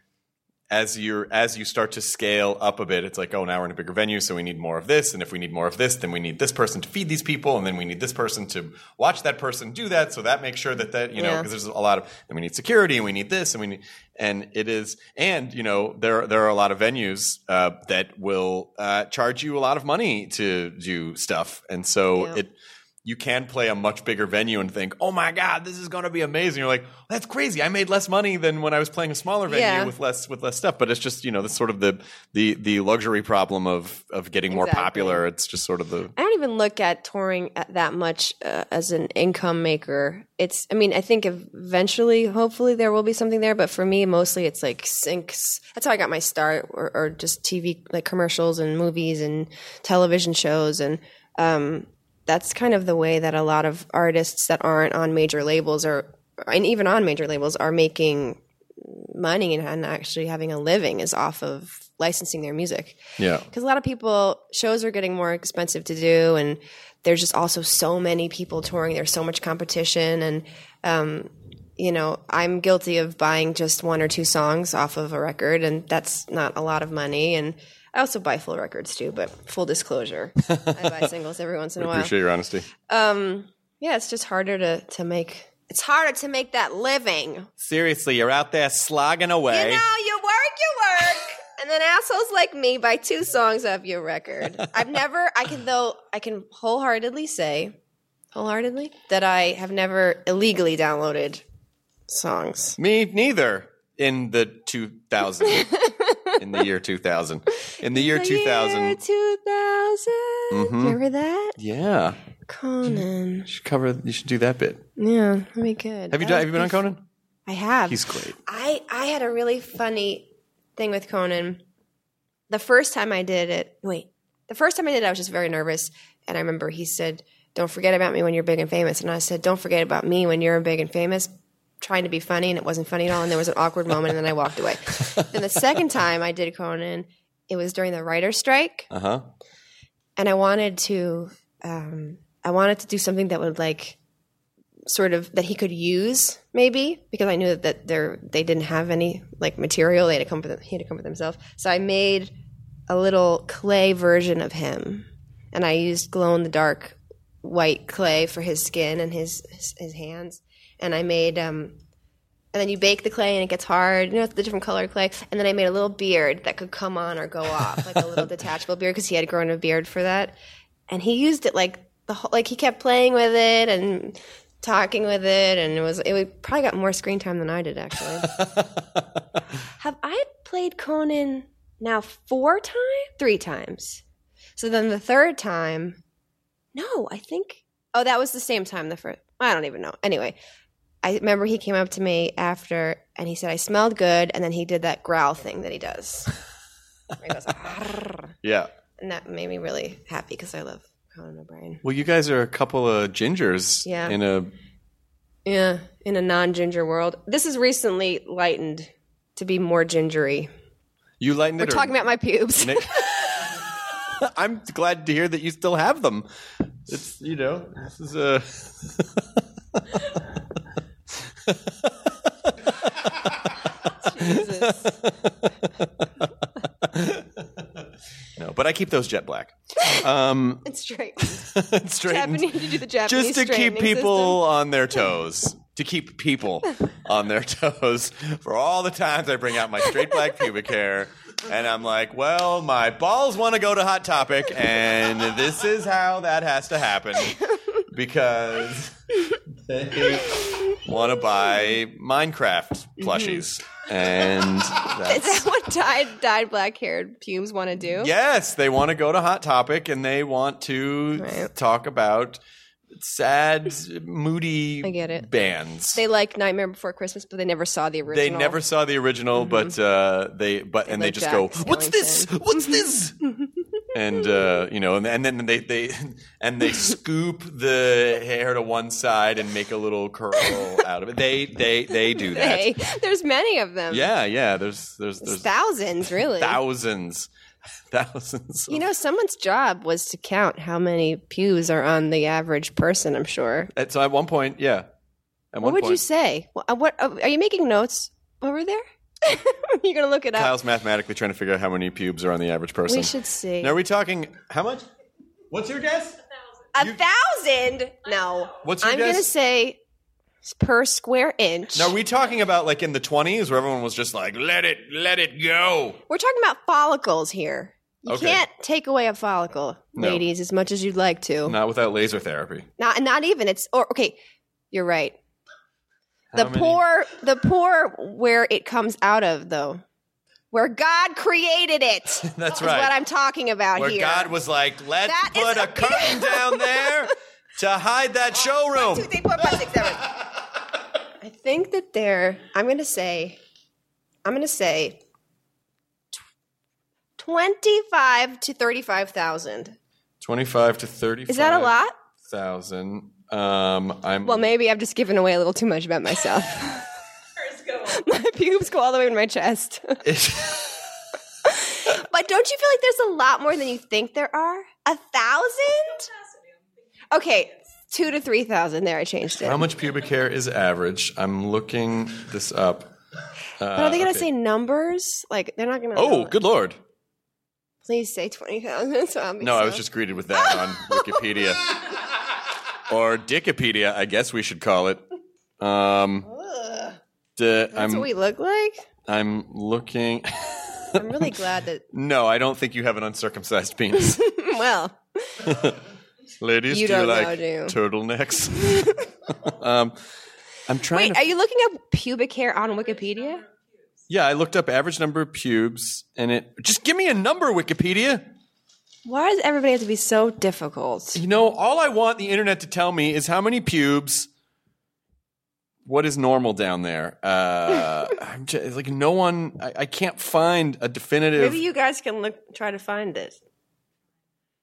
as you're as you start to scale up a bit, it's like, oh, now we're in a bigger venue, so we need more of this, and if we need more of this, then we need this person to feed these people, and then we need this person to watch that person do that, so that makes sure that that you know, Yeah. because there's a lot of, and we need security, and we need this, and we need, and it is, and you know, there there are a lot of venues uh, that will uh, charge you a lot of money to do stuff, and so Yeah. it. You can play a much bigger venue and think, oh my God, this is going to be amazing. You're like, that's crazy. I made less money than when I was playing a smaller venue Yeah. with less with less stuff. But it's just, you know, the sort of the the the luxury problem of of getting more Exactly. popular. It's just sort of the I don't even look at touring at that much uh, as an income maker. It's, I mean, I think eventually, hopefully, there will be something there. But for me, mostly it's like syncs. That's how I got my start, or, or just T V, like commercials and movies and television shows. And um, that's kind of the way that a lot of artists that aren't on major labels or, and even on major labels, are making money and, and actually having a living is off of licensing their music. yeah. Because a lot of people, shows are getting more expensive to do, and there's just also so many people touring. There's so much competition, and um, you know, I'm guilty of buying just one or two songs off of a record, and that's not a lot of money. And I also buy full records too, but full disclosure, I buy singles every once in a while. Appreciate your honesty. Um, yeah, it's just harder to to make. It's harder to make that living. Seriously, you're out there slogging away. You know, you work, you work, and then assholes like me buy two songs off your record. I've never, I can though, I can wholeheartedly say, wholeheartedly, that I have never illegally downloaded songs. Me neither. In the two thousand, in the year two thousand, in the year The two thousand. year two thousand. Mhm. You remember that? Yeah, Conan. you should cover. You should do that bit. Yeah, that'd be good. Have you That done, was have you been on bef- Conan? I have. He's great. I, I had a really funny thing with Conan. The first time I did it, wait, the first time I did it, I was just very nervous. And I remember he said, don't forget about me when you're big and famous. And I said, don't forget about me when you're big and famous, trying to be funny. And it wasn't funny at all. And there was an awkward moment. And then I walked away. Then the second time I did Conan, it was during the writer's strike. Uh-huh. And I wanted to, um, I wanted to do something that would like, sort of that he could use maybe, because I knew that they're they didn't have any like material. They had to come with he had to come with himself. So I made a little clay version of him, and I used glow in the dark white clay for his skin and his his, his hands. And I made um, and then you bake the clay and it gets hard. You know, it's the different colored clay. And then I made a little beard that could come on or go off, like a little detachable beard, because he had grown a beard for that. And he used it like the whole, like he kept playing with it and talking with it, and it was it probably got more screen time than I did actually. Have I played Conan now four times, three times? So then the third time, no, I think. Oh, that was the same time. The first, I don't even know. Anyway, I remember he came up to me after, and he said I smelled good, and then he did that growl thing that he does. He goes, yeah, and that made me really happy because I love Conan O'Brien. Well, you guys are a couple of gingers yeah. in a yeah in a non-ginger world. This is recently lightened to be more gingery. You lightened We're it. We're talking about my pubes. Nick- I'm glad to hear that you still have them. It's you know this is a. Jesus. No, but I keep those jet black. Um, it's straight. it's straight. Happening to do the Japanese just to keep people system. on their toes. To keep people on their toes for all the times I bring out my straight black pubic hair, and I'm like, well, my balls want to go to Hot Topic, and this is how that has to happen because they want to buy Minecraft plushies. And that's, is that what dyed dyed black haired pubes want to do? Yes, they want to go to Hot Topic and they want to right. talk about sad, moody I get it. bands. They like Nightmare Before Christmas, but they never saw the original. They never saw the original, mm-hmm. but uh, they but they and they just Jack go, Skellington. "What's this? What's this?" and uh, you know, and, and then they they and they scoop the hair to one side and make a little curl out of it. They they they do that. They, there's many of them. Yeah, yeah. There's there's there's, there's thousands, really. Thousands. Thousands. Of... You know, someone's job was to count how many pews are on the average person, I'm sure. At, so at one point, yeah. At what one would point, you say? What, what are you making notes over there? You're going to look it up. Kyle's mathematically trying to figure out how many pubes are on the average person. We should see. Now, are we talking, how much? What's your guess? A you... thousand? No. What's your I'm guess? going to say per square inch. Now, are we talking about like in the twenties where everyone was just like, let it, let it go? We're talking about follicles here. You okay. can't take away a follicle, no. ladies, as much as you'd like to. Not without laser therapy. Not, not even. It's or okay. You're right. How the many? poor, the poor, where it comes out of, though, where God created it. That's is right. What I'm talking about where here. God was like, let's That put a, a curtain down there to hide that showroom. One, two, three, four, five, six, seven. I think that they're. I'm going to say. I'm going to say. Twenty-five to thirty-five thousand. Twenty-five to thirty-five. Is that a lot? Thousand. Um, I'm. Well, maybe I've just given away a little too much about myself. My pubes go all the way to my chest. But don't you feel like there's a lot more than you think there are? A thousand? Okay, two to three thousand. There, I changed it. How much pubic hair is average? I'm looking this up. Uh, but are they going to okay. say numbers? Like, they're not going to. Oh, good Lord. Please say twenty thousand. So no, I was just greeted with that on Wikipedia. Or Dickipedia, I guess we should call it. Um, d- That's I'm, what we look like? I'm looking. I'm really glad that. No, I don't think you have an uncircumcised penis. Well. Ladies, you do you don't like know, do you? turtlenecks? um, I'm trying Wait, to... are you looking at pubic hair on Wikipedia? Yeah, I looked up average number of pubes, and it... Just give me a number, Wikipedia! Why does everybody have to be so difficult? You know, all I want the internet to tell me is how many pubes... What is normal down there? Uh, I'm just, like, no one... I, I can't find a definitive... Maybe you guys can look, try to find it.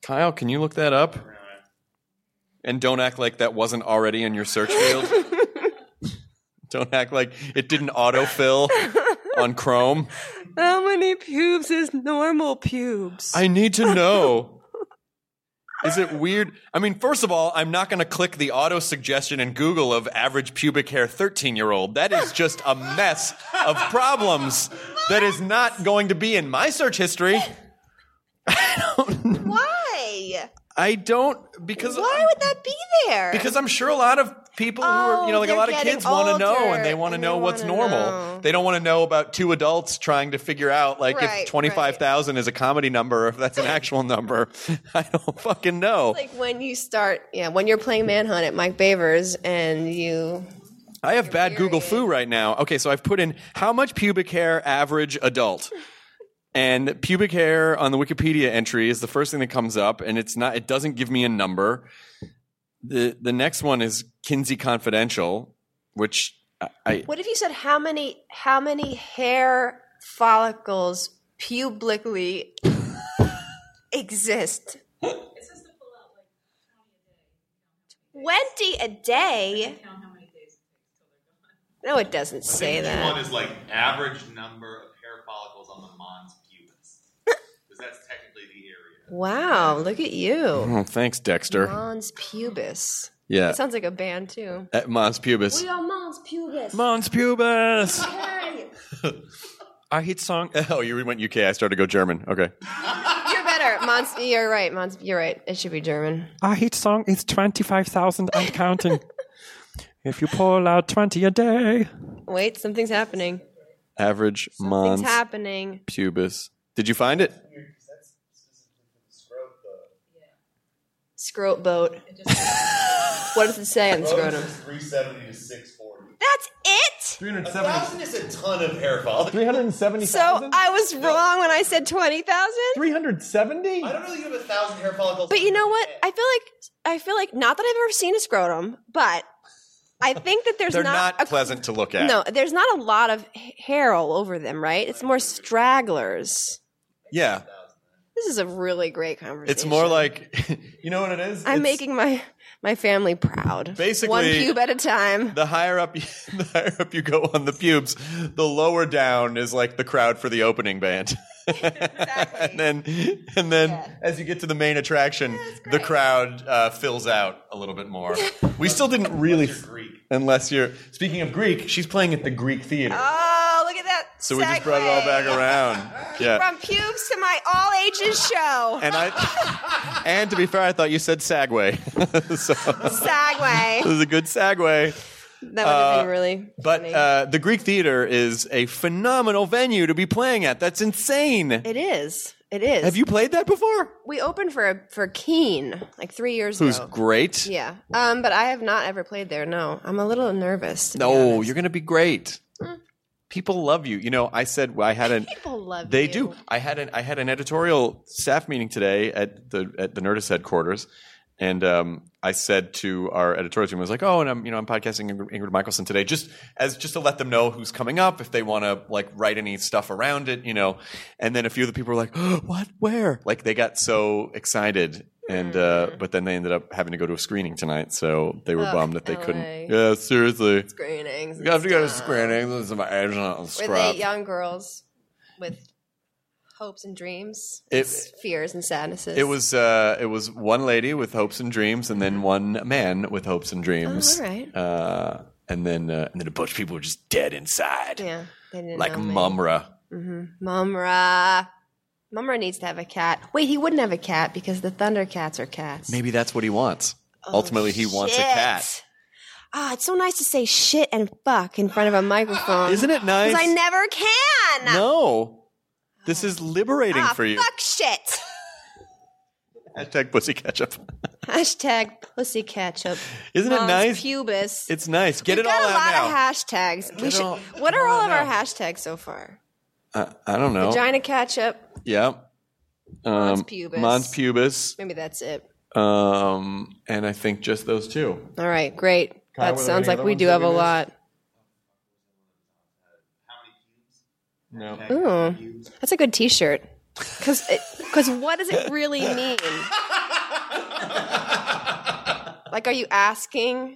Kyle, can you look that up? And don't act like that wasn't already in your search field. Don't act like it didn't autofill on Chrome. How many pubes is normal pubes? I need to know. Is it weird? I mean, first of all, I'm not going to click the auto suggestion in Google of average pubic hair thirteen-year-old. That is just a mess of problems that is not going to be in my search history. I don't Why? I don't because Why would that be there? Because I'm sure a lot of people who are, you know, like a they're lot of getting kids want to know, older and they want to and know they what's wanna normal. know. They don't want to know about two adults trying to figure out, like, Right, if twenty-five thousand is a comedy number, or if that's an actual number. I don't fucking know. Like when you start, yeah, when you're playing Manhunt at Mike Baver's and you. I have bad Google foo right now. Okay, so I've put in how much pubic hair average adult. And pubic hair on the Wikipedia entry is the first thing that comes up, and it's not. It doesn't give me a number. the The next one is Kinsey Confidential, which I. I What if you said how many how many hair follicles publicly exist? Twenty a day. No, it doesn't say that. One is like average number of hair follicles on the mons pubis, because that's technically the area. Wow, look at you. oh, thanks, Dexter. Mons pubis. Yeah, That sounds like a band too. at Mons Pubis. We are Mons pubis. Mons Pubis. Hey. I hate song. Oh, you went U K. I started to go German. Okay. You're better. Mons, you're right. Mons, you're right. It should be German. Our hit song is twenty-five thousand and counting. If you pull out twenty a day. Wait, something's happening. Average Something's Mons happening. Pubis. Did you find it? Scrote boat. What does it say on the scrotum? three seventy to six forty. That's it? three hundred A thousand is a ton of hair follicles. three hundred seventy So I was wrong when I said twenty thousand? three hundred seventy? I don't know that you have a thousand hair follicles. But you know what? I feel like, I feel like, not that I've ever seen a scrotum, but I think that there's They're not, not a, pleasant to look at. No, there's not a lot of h- hair all over them, right? It's more stragglers. Yeah. This is a really great conversation. It's more like, you know what it is? I'm It's making my my family proud. Basically- one pube at a time. the higher up, you, the higher up you go on the pubes, the lower down is like the crowd for the opening band. Exactly. and then, and then as you get to the main attraction, the crowd uh, fills out a little bit more. We still didn't really, unless you're speaking of Greek. She's playing at the Greek Theater, Oh, look at that! so we just brought it all back segue. around. Yeah. From pubes to my all ages show. And I, and to be fair, I thought you said Sagway. so Segway. it was a good Sagway. That would have been really But funny. uh, the Greek Theater is a phenomenal venue to be playing at. That's insane. It is. It is. Have you played that before? We opened for for Keen like three years Who's ago. great. Yeah. Um, but I have not ever played there. No, I'm a little nervous. to be No, honest. you're going to be great. People love you. You know, I said I had an. People love They you. do. I had an I had an editorial staff meeting today at the at the Nerdist headquarters, and um, I said to our editorial team, I was like, "Oh, and I'm you know I'm podcasting Ingrid, Ingrid Michaelson today, just as just to let them know who's coming up, if they want to like write any stuff around it, you know." And then a few of the people were like, oh, "What? Where?" Like they got so excited, and uh, but then they ended up having to go to a screening tonight, so they were Ugh, bummed that they L A. couldn't. Yeah, seriously. Screenings. You have to go to stuff. screenings. It's my agent on Were scrap. they young girls with hopes and dreams, It- fears and sadnesses? It was uh, it was one lady with hopes and dreams, and then one man with hopes and dreams. Oh, all right. Uh, and then uh, and then a bunch of people were just dead inside, Yeah, they didn't like know me. Mumra. Mumra. Mumra needs to have a cat. Wait, he wouldn't have a cat because the Thundercats are cats. Maybe that's what he wants. Ultimately, he wants a Shit. cat. Ah, it's so nice to say shit and fuck in front of a microphone. Isn't it nice? Because I never can. No, this is liberating Ah, for you. fuck shit. Hashtag pussy ketchup. Hashtag pussy ketchup. Isn't it Mom's nice? Pubis. It's nice. Get We've it all got a out lot now. of hashtags. We it should, all- what get are it all all of our out. hashtags so far? uh, I don't know. Vagina ketchup. Yeah. Um, Mons pubis. Mons pubis. Maybe that's it. Um, and I think just those two. All right, great. Kyle, that were there sounds any like other we ones do that have we a missed? lot. No. Ooh, that's a good T-shirt. Because because what does it really mean? Like, are you asking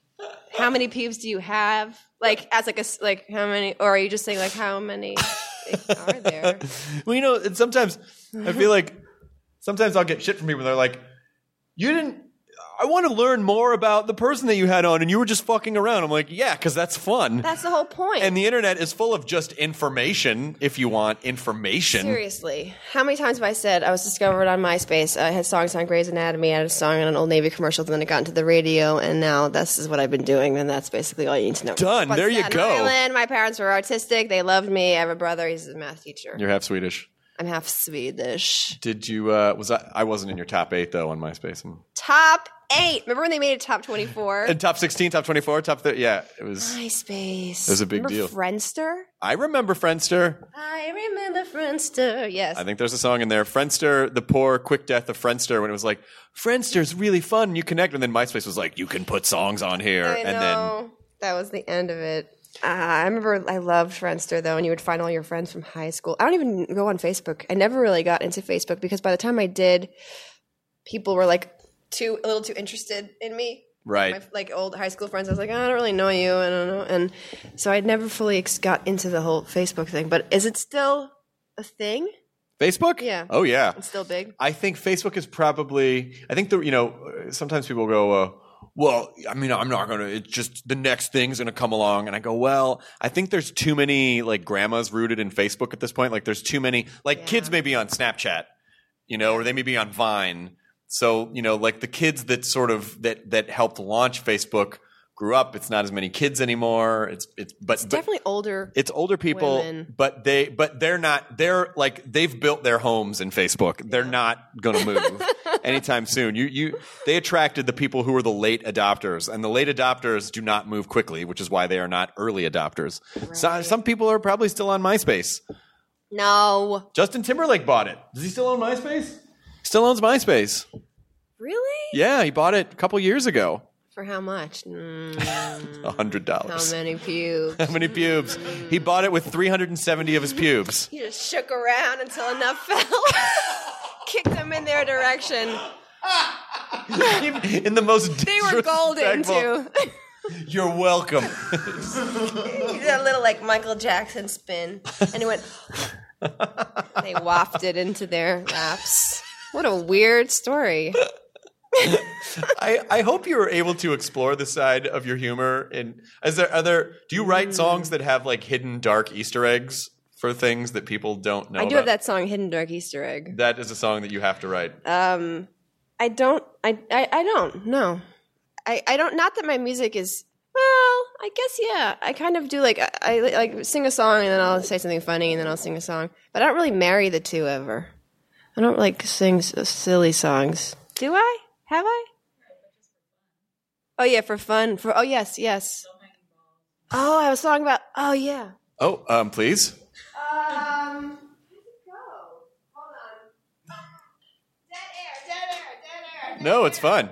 how many pubes do you have? Like, as like a like how many, or are you just saying like how many are there? Well, you know, and sometimes I feel like sometimes I'll get shit from people. They're like, "You didn't." I want to learn more about the person that you had on, and you were just fucking around. I'm like, yeah, because that's fun. That's the whole point. And the internet is full of just information. If you want information, seriously, how many times have I said I was discovered on MySpace? I had songs on Grey's Anatomy, I had a song on an Old Navy commercial, and then it got into the radio, and now this is what I've been doing. And that's basically all you need to know. Done. But there you Staten go. Island, my parents were artistic. They loved me. I have a brother. He's a math teacher. You're half Swedish. I'm half Swedish. Did you? Uh, was I? I wasn't in your top eight though on MySpace. Top eight. Remember when they made it top twenty-four? And top sixteen, top twenty-four, top thirty. Yeah, it was. MySpace. It was a big remember deal. Friendster. I remember Friendster. I remember Friendster. Yes. I think there's a song in there. Friendster, the poor quick death of Friendster, when it was like, Friendster's really fun. You connect, and then MySpace was like, you can put songs on here, I and know. then That was the end of it. Uh, I remember I loved Friendster, though, and you would find all your friends from high school. I don't even go on Facebook. I never really got into Facebook because by the time I did, people were like too a little too interested in me. Right. My, like old high school friends, I was like, oh, I don't really know you. I don't know. And so I never fully ex- got into the whole Facebook thing. But is it still a thing? Facebook? Yeah. Oh, yeah. It's still big? I think Facebook is probably, I think, the you know, sometimes people go, uh, well, I mean, I'm not going to, it's just the next thing's going to come along. And I go, well, I think there's too many like grandmas rooted in Facebook at this point. Like there's too many, like Yeah. kids may be on Snapchat, you know, or they may be on Vine. So, you know, like the kids that sort of, that, that helped launch Facebook grew up. It's not as many kids anymore. It's, it's, but, It's but definitely older. it's older people, women. but they, but they're not, they're like, they've built their homes in Facebook. They're not going to move anytime soon. You, you, they attracted the people who were the late adopters, and the late adopters do not move quickly, which is why they are not early adopters. So, some people are probably still on MySpace. No. Justin Timberlake bought it. Does he still own MySpace? Still owns MySpace. Really? Yeah, he bought it a couple years ago. For how much? Mm, A hundred how dollars. many pubes? How many pubes? He bought it with three hundred seventy of his pubes. He just shook around until enough fell. Kicked them in their direction. In the most They were golden, disrespectful- too. You're welcome. He did a little, like, Michael Jackson spin. And he went... They wafted into their laps. What a weird story. I, I hope you were able to explore the side of your humor. And is there are there do you write songs that have like hidden dark Easter eggs for things that people don't know? I do about? have that song, Hidden Dark Easter Egg. That is a song that you have to write. Um, I don't, I, I, I don't, no. I, I don't, not that my music is, well, I guess, yeah. I kind of do like, I, I like sing a song and then I'll say something funny and then I'll sing a song. But I don't really marry the two ever. I don't like sing s- silly songs. Do I? Have I? Oh, yeah, for fun. For Oh, yes, yes. Oh, I was talking about, oh, yeah. Oh, um, please. Um, where'd it go? Hold on. Dead air, dead air, dead air. Dead No, air. it's fun.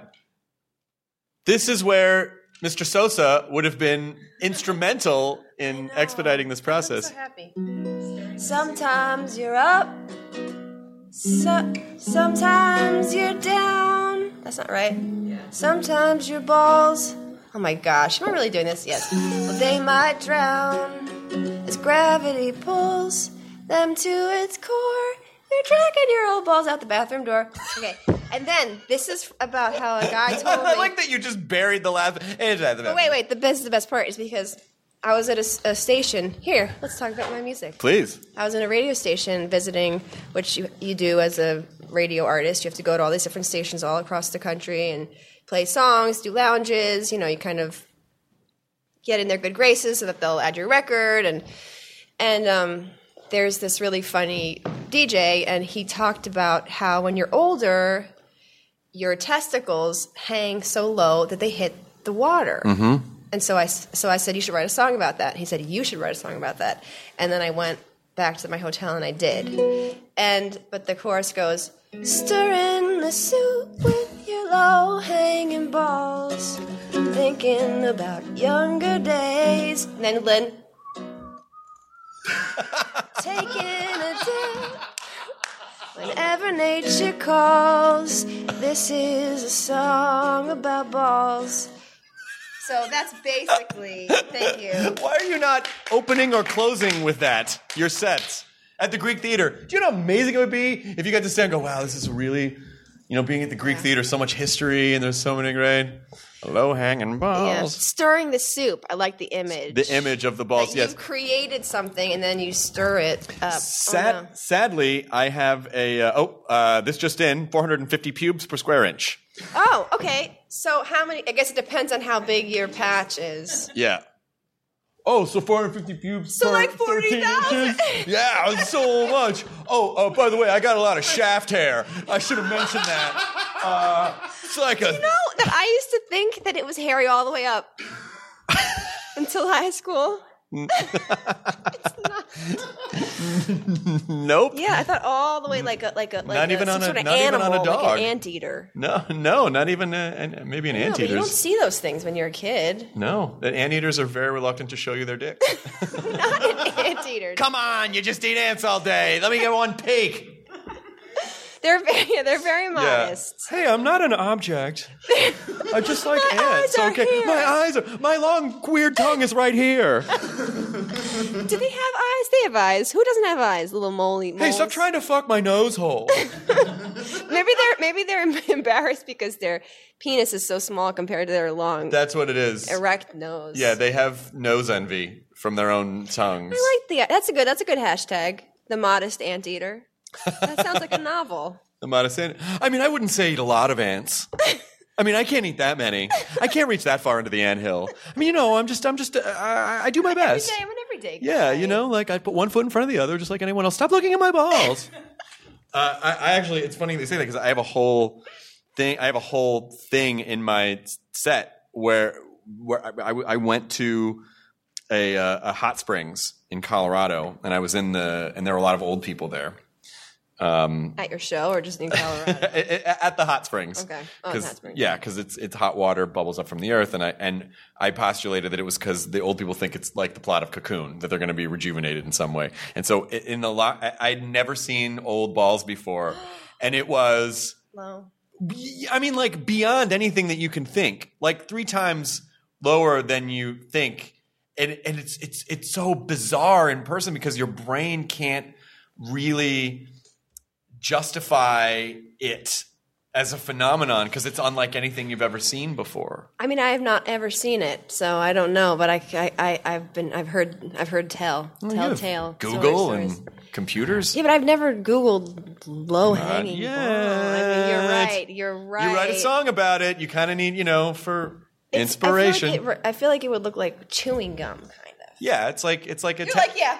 This is where Mister Sosa would have been instrumental in expediting this process. I'm so happy. Sometimes you're up. So, sometimes you're down. That's not right. Sometimes your balls. Oh my gosh, am I really doing this? Yes. Well, they might drown as gravity pulls them to its core. You're dragging your old balls out the bathroom door. Okay. And then this is about how a guy told me. I like that you just buried the last. But wait, wait. The best, the best part is because I was at a, a station. Here, let's talk about my music. Please. I was in a radio station visiting, which you, you do as a radio artist. You have to go to all these different stations all across the country and play songs, do lounges. You know, you kind of get in their good graces so that they'll add your record. And and um, there's this really funny D J, and he talked about how when you're older, your testicles hang so low that they hit the water. Mm-hmm. And so I, so I said, you should write a song about that. He said, you should write a song about that. And then I went back to my hotel and I did. And, but the chorus goes, stir in the soup with your low-hanging balls, thinking about younger days. And then Lynn, taking a dip Whenever nature calls, this is a song about balls. So that's basically, thank you. Why are you not opening or closing with that, your sets, at the Greek Theater? Do you know how amazing it would be if you got to stand and go, wow, this is really, you know, being at the Greek yeah. Theater, so much history, and there's so many great low-hanging balls. Yeah. Stirring the soup. I like the image. The image of the balls, that yes. You've created something, and then you stir it up. Sad, oh, no. Sadly, I have a, uh, oh, uh, this just in, four hundred fifty pubes per square inch. Oh, okay. So how many? I guess it depends on how big your patch is. Yeah. Oh, so four hundred fifty pubes. So per like forty thousand. Yeah, so much. Oh, uh, by the way, I got a lot of shaft hair. I should have mentioned that. Uh, it's like a. You know that I used to think that it was hairy all the way up until high school. It's not. Nope. Yeah, I thought all the way like a like a like not a, even some on a sort of not animal, even on a dog. like an anteater. No, no, not even a, maybe an No, anteater. You don't see those things when you're a kid. No, the anteaters are very reluctant to show you their dick. Not an anteater. Come on, you just eat ants all day. Let me get one peek. They're very, they're very modest. Yeah. Hey, I'm not an object. I just like my ants. Eyes are okay, here. my eyes are. My long weird tongue is right here. Do they have eyes? They have eyes. Who doesn't have eyes? Little moley. Hey, stop trying to fuck my nose hole. maybe they're maybe they're embarrassed because their penis is so small compared to their long. That's what it is. Erect nose. Yeah, they have nose envy from their own tongues. I like the. That's a good. That's a good hashtag. The modest anteater. That sounds like a novel. The modest ant. I mean, I wouldn't say eat a lot of ants. I mean, I can't eat that many. I can't reach that far into the anthill. I mean, you know, I'm just, I'm just, uh, I, I do my best. Every day, I'm an everyday guy. Yeah, you know, like I put one foot in front of the other, just like anyone else. Stop looking at my balls. uh, I, I actually, it's funny they say that because I have a whole thing. I have a whole thing in my set where where I, I, I went to a, uh, a hot springs in Colorado, and I was in the, and there were a lot of old people there. Um, At your show or just in Colorado? At the hot springs. Okay. Oh, it's hot springs. Yeah, because it's it's hot water bubbles up from the earth, and I and I postulated that it was because the old people think it's like the plot of Cocoon, that they're going to be rejuvenated in some way. And so in the lot, I'd never seen old balls before, and it was, low. I mean, like beyond anything that you can think, like three times lower than you think, and and it's it's it's so bizarre in person because your brain can't really justify it as a phenomenon because it's unlike anything you've ever seen before. I mean, I have not ever seen it, so I don't know. But I, I, I I've been, I've heard, I've heard tell, Well, tell yeah, tale. Google stories, and stories. computers. Yeah, but I've never Googled low hanging. yet. I mean, you're right. You're right. You write a song about it. You kind of need, you know, for It's- inspiration. I feel, like it, I feel like it would look like chewing gum, kind of. Yeah, it's like it's like a. You're ta- like, yeah.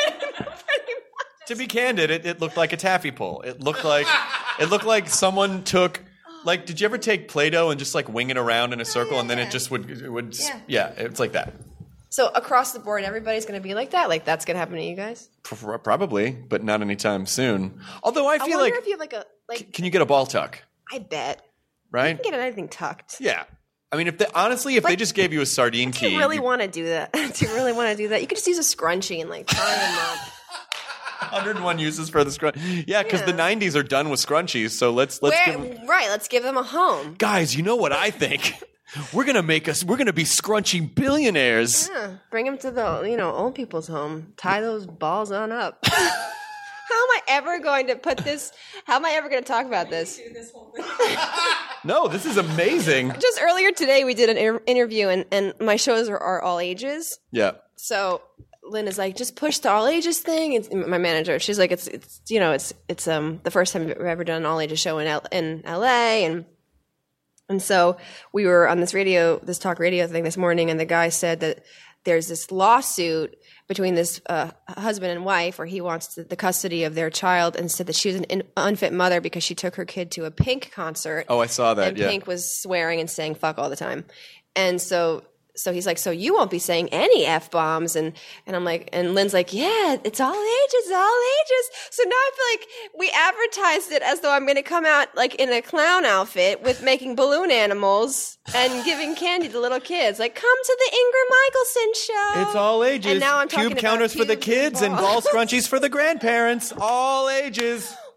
to be candid, it, it looked like a taffy pull. It looked like it looked like someone took. Like, did you ever take Play-Doh and just like wing it around in a circle, yeah, and then yeah. it just would it would Yeah. yeah, it's like that. So across the board, everybody's going to be like that. Like that's going to happen to you guys. P- Probably, but not anytime soon. Although I I feel wonder like, if you have like a like. can you get a ball tuck? I bet Right? you can get anything tucked. Yeah. I mean, if they, honestly, if they Like, just gave you a sardine Do key, you really you- want to do that? Do you really want to do that? You could just use a scrunchie and like tie them up. one hundred one uses for the scrunch. Yeah, because the Yeah. nineties are done with scrunchies. So let's let's Where, give them- right, let's give them a home. guys. You know what I think? We're gonna make us. We're gonna be scrunchy billionaires. Yeah, bring them to the you know old people's home. Tie those balls on up. How am I ever going to put this? How am I ever going to talk about this? No, this is amazing. Just earlier today, we did an inter- interview, and, and my shows are, are all ages. Yeah. So Lynn is like, just push the all ages thing. It's my manager. She's like, it's it's you know it's it's um the first time we've ever done an all ages show in L- in L A and and so we were on this radio this talk radio thing this morning, and the guy said that there's this lawsuit between this uh, husband and wife where he wants the, the custody of their child, and said that she was an in, unfit mother because she took her kid to a Pink concert. Oh, I saw that. And Yeah. Pink was swearing and saying fuck all the time. And so so he's like, so you won't be saying any F-bombs. And, and I'm like, and Lynn's like, yeah, it's all ages, all ages. So now I feel like we advertised it as though I'm going to come out like in a clown outfit with making balloon animals and giving candy to little kids. Like, come to the Ingrid Michaelson show. It's all ages. And now I'm talking Cube about counters for the pubes kids and ball balls. scrunchies for the grandparents. All ages.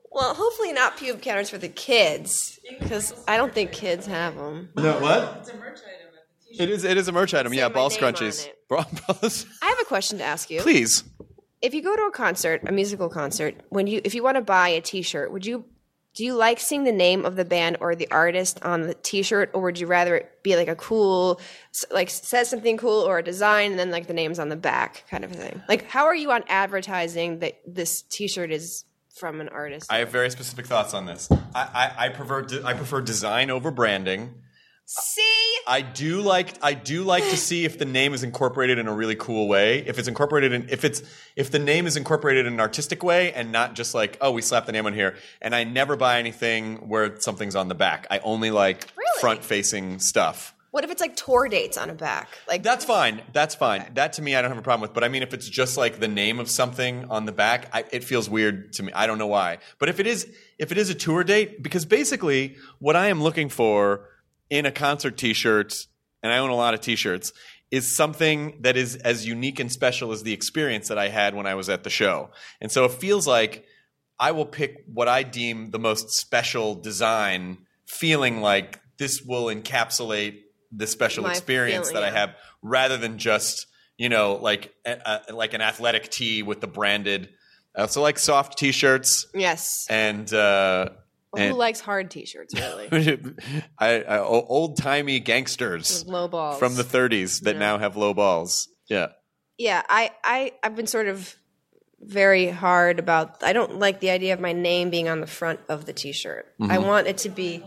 Well, hopefully not pube counters for the kids, because I don't think kids have them. No, what? It's a merch item. It is. It is a merch item. Say Yeah, my ball name scrunchies. on Balls- I have a question to ask you. Please. If you go to a concert, a musical concert, when you if you want to buy a T-shirt, would you do you like seeing the name of the band or the artist on the T-shirt, or would you rather it be like a cool, like says something cool or a design, and then like the name's on the back kind of thing? Like, how are you on advertising that this T-shirt is from an artist? I have very specific thoughts on this. I, I, I prefer de- I prefer design over branding. See, I do like I do like to see if the name is incorporated in a really cool way. If it's incorporated in if it's if the name is incorporated in an artistic way and not just like, oh, we slapped the name on here. And I never buy anything where something's on the back. I only like Really? front facing stuff. what if it's like tour dates on a back? Like That's fine. That's fine. That to me, I don't have a problem with. But I mean, if it's just like the name of something on the back, I, it feels weird to me. I don't know why. But if it is, if it is a tour date, because basically what I am looking for in a concert T-shirt, and I own a lot of T-shirts, is something that is as unique and special as the experience that I had when I was at the show. And so it feels like I will pick what I deem the most special design, feeling like this will encapsulate the special My experience feeling, that I yeah. have, rather than just, you know, like a, a, like an athletic tee with the branded. I also like soft T-shirts yes. and uh, Well, and who likes hard T-shirts? Really, I, I, old timey gangsters With low balls from the thirties that No. now have low balls. Yeah. Yeah, I, I, I've been sort of very hard about, I don't like the idea of my name being on the front of the T-shirt. I want it to be,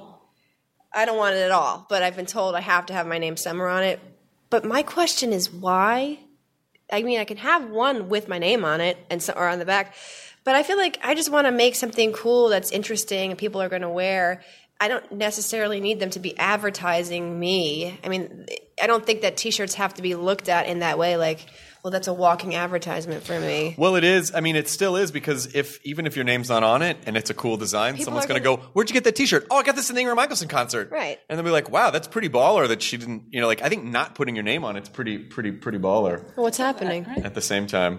I don't want it at all, but I've been told I have to have my name somewhere on it. But my question is why? I mean, I can have one with my name on it and so, or on the back, but I feel like I just want to make something cool that's interesting and people are going to wear. I don't necessarily need them to be advertising me. I mean, I don't think that T-shirts have to be looked at in that way, like, well, that's a walking advertisement for me. Well, it is. I mean, it still is, because if even if your name's not on it and it's a cool design, People someone's are going to gonna- go, "Where'd you get that T-shirt?" "Oh, I got this in the Ingrid Michaelson concert." Right. And they'll be like, "Wow, that's pretty baller that she didn't." You know, like I think not putting your name on it's pretty, pretty, pretty baller. What's happening? At the same time.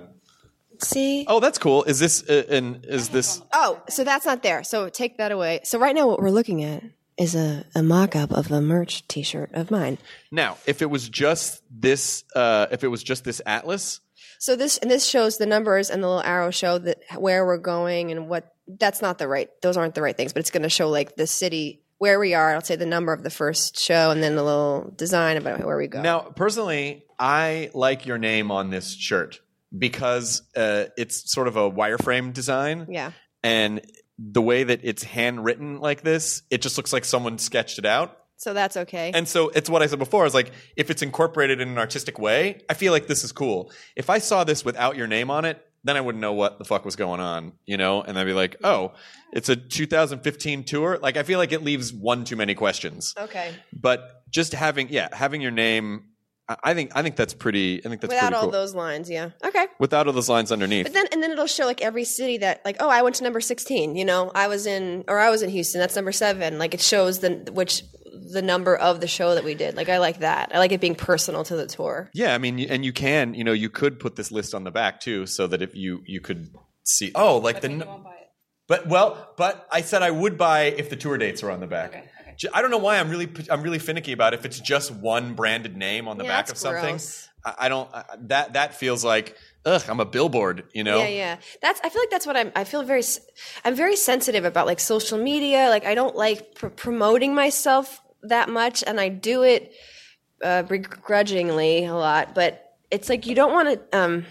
See? Oh, that's cool. Is this uh, an? Is this? Oh, so that's not there. So take that away. So right now what we're looking at is a, a mock-up of a merch T-shirt of mine. Now, if it was just this, uh, if it was just this atlas. So this and this shows the numbers, and the little arrow show that where we're going and what. That's not the right. Those aren't the right things. But it's going to show like the city where we are. I'll say the number of the first show, and then the little design about where we go. Now, personally, I like your name on this shirt because uh, it's sort of a wireframe design. Yeah. And the way that it's handwritten like this, it just looks like someone sketched it out. So that's okay. And so it's what I said before. Is like, if it's incorporated in an artistic way, I feel like this is cool. If I saw this without your name on it, then I wouldn't know what the fuck was going on, you know? And I'd be like, oh, it's a two thousand fifteen tour. Like, I feel like it leaves one too many questions. okay. But just having, yeah, having your name, I I think I think that's pretty. I think that's Without pretty all cool. those lines, yeah. Okay. Without all those lines underneath. But then, and then it'll show like every city that, like, oh, I went to number sixteen. You know, I was in, or I was in Houston. That's number seven. Like, it shows the which the number of the show that we did. Like, I like that. I like it being personal to the tour. Yeah, I mean, and you can, you know, you could put this list on the back too, so that if you you could see, oh, like the. You won't buy it. But well, but I said I would buy if the tour dates are on the back. Okay, okay. I don't know why I'm really I'm really finicky about if it's just one branded name on the Yeah, back of that's something. gross. I, I don't I, that that feels like ugh, I'm a billboard, you know. Yeah, yeah. That's. I feel like that's what I'm. I feel very. s- I'm very sensitive about like social media. Like, I don't like pr- promoting myself that much, and I do it uh, begrudgingly a lot. But it's like you don't want to. Um,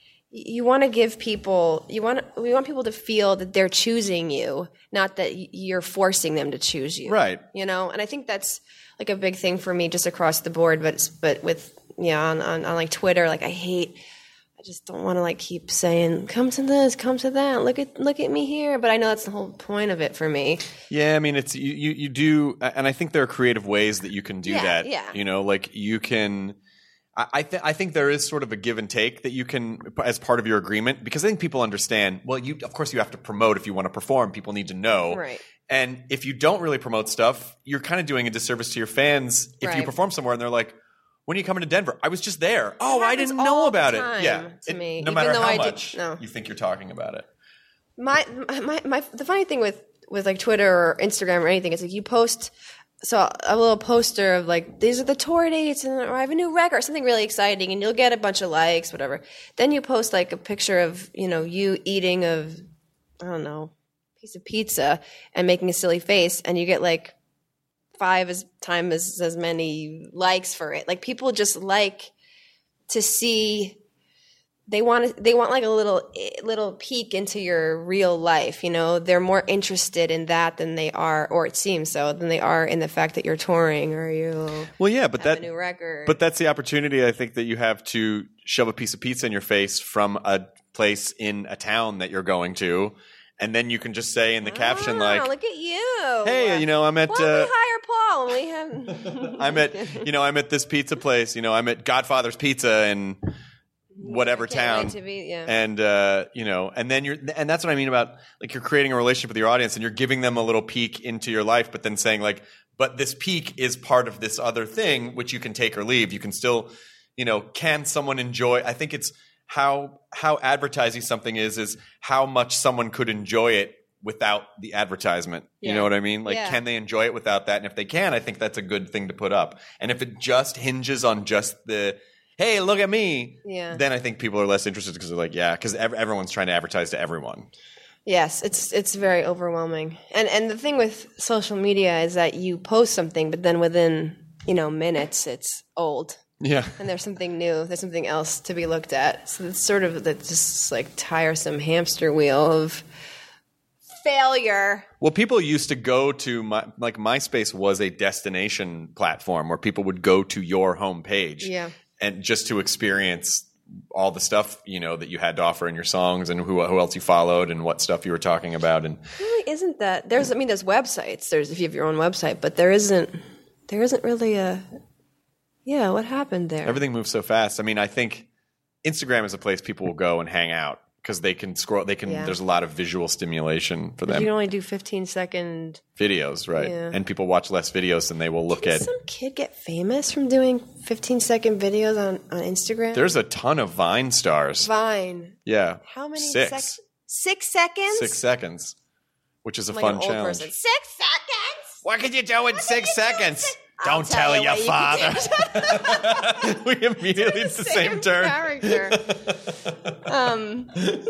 you want to give people. You want. We want people to feel that they're choosing you, not that y- you're forcing them to choose you. Right. You know, and I think that's like a big thing for me, just across the board. But it's, but with yeah, on, on on like Twitter, like I hate. I just don't want to like keep saying, come to this, come to that, look at look at me here. But I know that's the whole point of it for me. Yeah, I mean, it's you, you, you do, and I think there are creative ways that you can do Yeah, that. yeah. You know, like you can. I I, th- I think there is sort of a give and take that you can, as part of your agreement, because I think people understand. Well, you of course you have to promote if you want to perform. People need to know, Right. And if you don't really promote stuff, you're kind of doing a disservice to your fans if you Right. perform somewhere and they're like, "When are you coming to Denver?" "I was just there." "Oh, I happens didn't know all about the it." time Yeah, to It- me, no even matter though how I do- much no. you think you're talking about it. My, my my the funny thing with with like Twitter or Instagram or anything is like you post so a little poster of like these are the tour dates and or I have a new record, something really exciting, and you'll get a bunch of likes, whatever. Then you post like a picture of you know you eating of I don't know a piece of pizza and making a silly face, and you get like five as times as, as many likes for it. Like people just like to see. They want they want like a little little peek into your real life, you know. They're more interested in that than they are, or it seems so, than they are in the fact that you're touring or you. Well, yeah, but have that a new record. But that's the opportunity I think that you have to shove a piece of pizza in your face from a place in a town that you're going to, and then you can just say in the ah, caption like, "Look at you! Hey, you know, I'm at. Why don't Uh, we hire Paul? And we have. I'm at. You know, I'm at this pizza place. You know, I'm at Godfather's Pizza and. Whatever Can't town, wait to be, yeah. and uh, you know, and then you're, and that's what I mean about like you're creating a relationship with your audience, and you're giving them a little peek into your life, but then saying like, but this peek is part of this other thing, which you can take or leave. You can still, you know, can someone enjoy? I think it's how how advertising something is is how much someone could enjoy it without the advertisement. You Yeah. know what I mean? Like, Yeah. can they enjoy it without that? And if they can, I think that's a good thing to put up. And if it just hinges on just the hey, look at me. Yeah. Then I think people are less interested because they're like, yeah, because ev- everyone's trying to advertise to everyone. Yes, it's it's very overwhelming. And and the thing with social media is that you post something, but then within, you know, minutes it's old. Yeah. And there's something new, there's something else to be looked at. So it's sort of the just like tiresome hamster wheel of failure. Well, people used to go to my, like MySpace was a destination platform where people would go to your homepage. Yeah. And just to experience all the stuff, you know, that you had to offer in your songs and who who else you followed and what stuff you were talking about. And Really isn't that there's I mean there's websites, there's if you have your own website, but there isn't there isn't really a yeah, what happened there? everything moves so fast. I mean, I think Instagram is a place people will go and hang out because they can scroll. They can. Yeah. There's a lot of visual stimulation for But them. you can only do fifteen second. Videos, right? Yeah. And people watch less videos than they will look Did at. some kid get famous from doing fifteen second videos on, on Instagram? There's a ton of Vine stars. Vine. Yeah. How many Six. sec- Six seconds? Six seconds, which is a Like fun an old challenge. person. Six seconds? What could you do in six seconds? I'll Don't tell, you your what you father. can do. We immediately it's the same, turn. Character. um,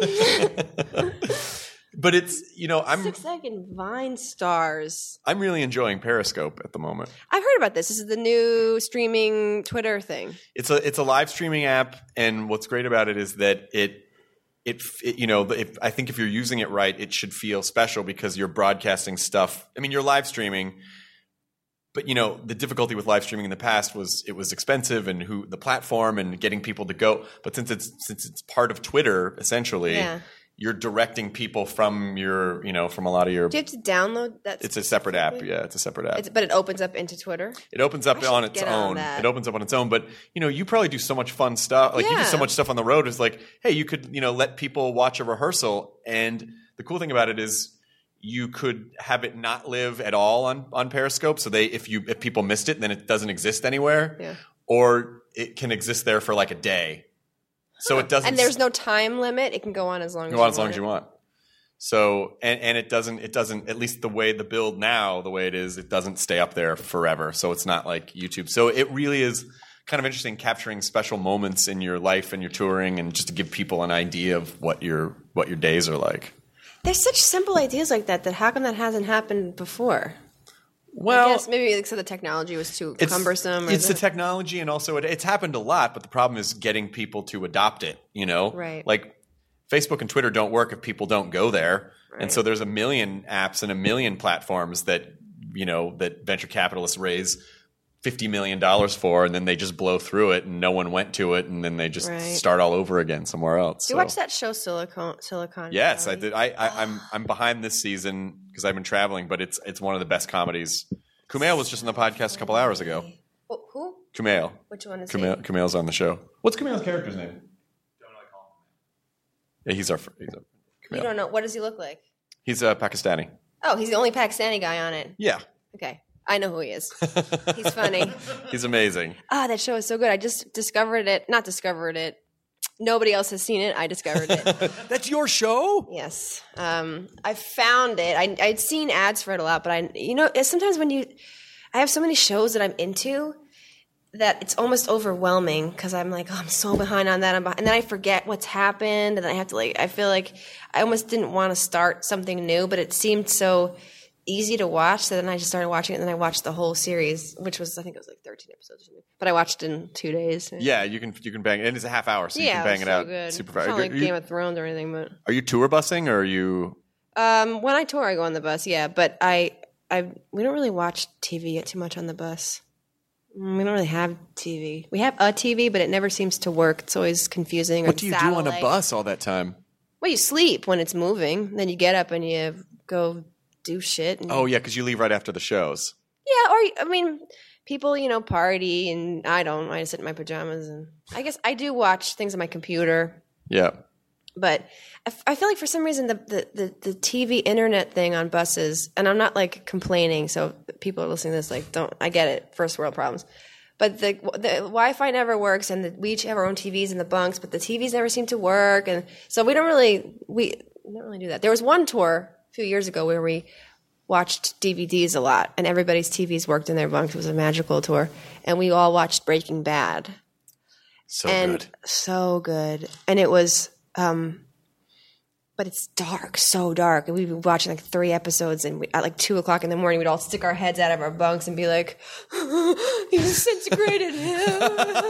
But it's you know I'm six second Vine stars. I'm really enjoying Periscope at the moment. I've heard about this. This is the new streaming Twitter thing. It's a it's a live streaming app, and what's great about it is that it it, it you know if I think if you're using it right, it should feel special because you're broadcasting stuff. I mean, you're live streaming, but you know the difficulty with live streaming in the past was it was expensive and who the platform and getting people to go. But since it's since it's part of Twitter essentially. Yeah. You're directing people from your, you know, from a lot of your. Do you have to download that? It's a separate app. Yeah, it's a separate app. It's, but it opens up into Twitter. It opens up I should on its get on own. that. It opens up on its own. But you know, you probably do so much fun stuff. Like you do Yeah. so much stuff on the road. It's like, hey, you could, you know, let people watch a rehearsal. And the cool thing about it is, you could have it not live at all on on Periscope. So they, if you if people missed it, then it doesn't exist anywhere. Yeah. Or it can exist there for like a day. So it doesn't. And there's no time limit. It can go on as long as go you on as long want as it. you want. So and, and it doesn't it doesn't at least the way the build now the way it is it doesn't stay up there forever. So it's not like YouTube. So it really is kind of interesting capturing special moments in your life and your touring and just to give people an idea of what your what your days are like. There's such simple ideas like that. That how come that hasn't happened before? Well, I guess maybe because the technology was too it's, cumbersome. Or It's the the- technology, and also it, it's happened a lot. But the problem is getting people to adopt it. You know, Right. Like Facebook and Twitter don't work if people don't go there, Right. and so there's a million apps and a million platforms that you know that venture capitalists raise fifty million dollars for, and then they just blow through it, and no one went to it, and then they just Right. start all over again somewhere else. You So- watch that show Silicon Silicon Yes, I Valley? did. I, I I'm I'm behind this season because I've been traveling, but it's it's one of the best comedies. Kumail was just on the podcast a couple hours ago. Oh, who? Kumail. Which one is Kumail, he? Kumail's on the show. What's Kumail's character's name? Yeah, he's our. fr- He's a. You don't know. What does he look like? He's a Pakistani. Oh, he's the only Pakistani guy on it. Yeah, Okay. I know who he is. He's funny. he's amazing. Ah, that show is so good. I just discovered it. Not discovered it. Nobody else has seen it. I discovered it. That's your show? Yes. Um, I found it. I, I'd seen ads for it a lot, but I, you know, sometimes when you, I have so many shows that I'm into that it's almost overwhelming because I'm like, oh, I'm so behind on that. I'm behind. And then I forget what's happened. And then I have to like, I feel like I almost didn't want to start something new, but it seemed so easy to watch. So then I just started watching it, and then I watched the whole series, which was, I think it was like thirteen episodes or something. But I watched it in two days. Yeah, you can you can bang it. And it's a half hour, so you yeah, can bang it, it so out good. super It's fast. not like Are you- Game of Thrones or anything, but Are you tour busing, or are you... um, when I tour, I go on the bus. Yeah, but I, I, we don't really watch T V too much on the bus. Mm, We don't really have T V. We have a T V, but it never seems to work. It's always confusing. What or do you do on a satellite. bus all that time? Well, you sleep when it's moving. Then you get up and you go do shit. And, Oh, yeah, because you leave right after the shows. yeah. Or I mean, people, you know, party, and I don't. I just sit in my pajamas, and I guess I do watch things on my computer. Yeah. But I, f- I feel like for some reason the, the, the, the T V internet thing on buses, and I'm not like complaining, so people are listening to this like, don't, I get it, first world problems. But the the Wi-Fi never works, and the, we each have our own T Vs in the bunks, but the T Vs never seem to work, and so we don't really we, we don't really do that. There was one tour a few years ago where we watched D V Ds a lot, and everybody's T Vs worked in their bunks. It was a magical tour, and we all watched Breaking Bad. So and good. so good, and it was. Um, but it's dark, so dark. And we'd be watching like three episodes, and we, at like two o'clock in the morning, we'd all stick our heads out of our bunks and be like, "He's disintegrated him.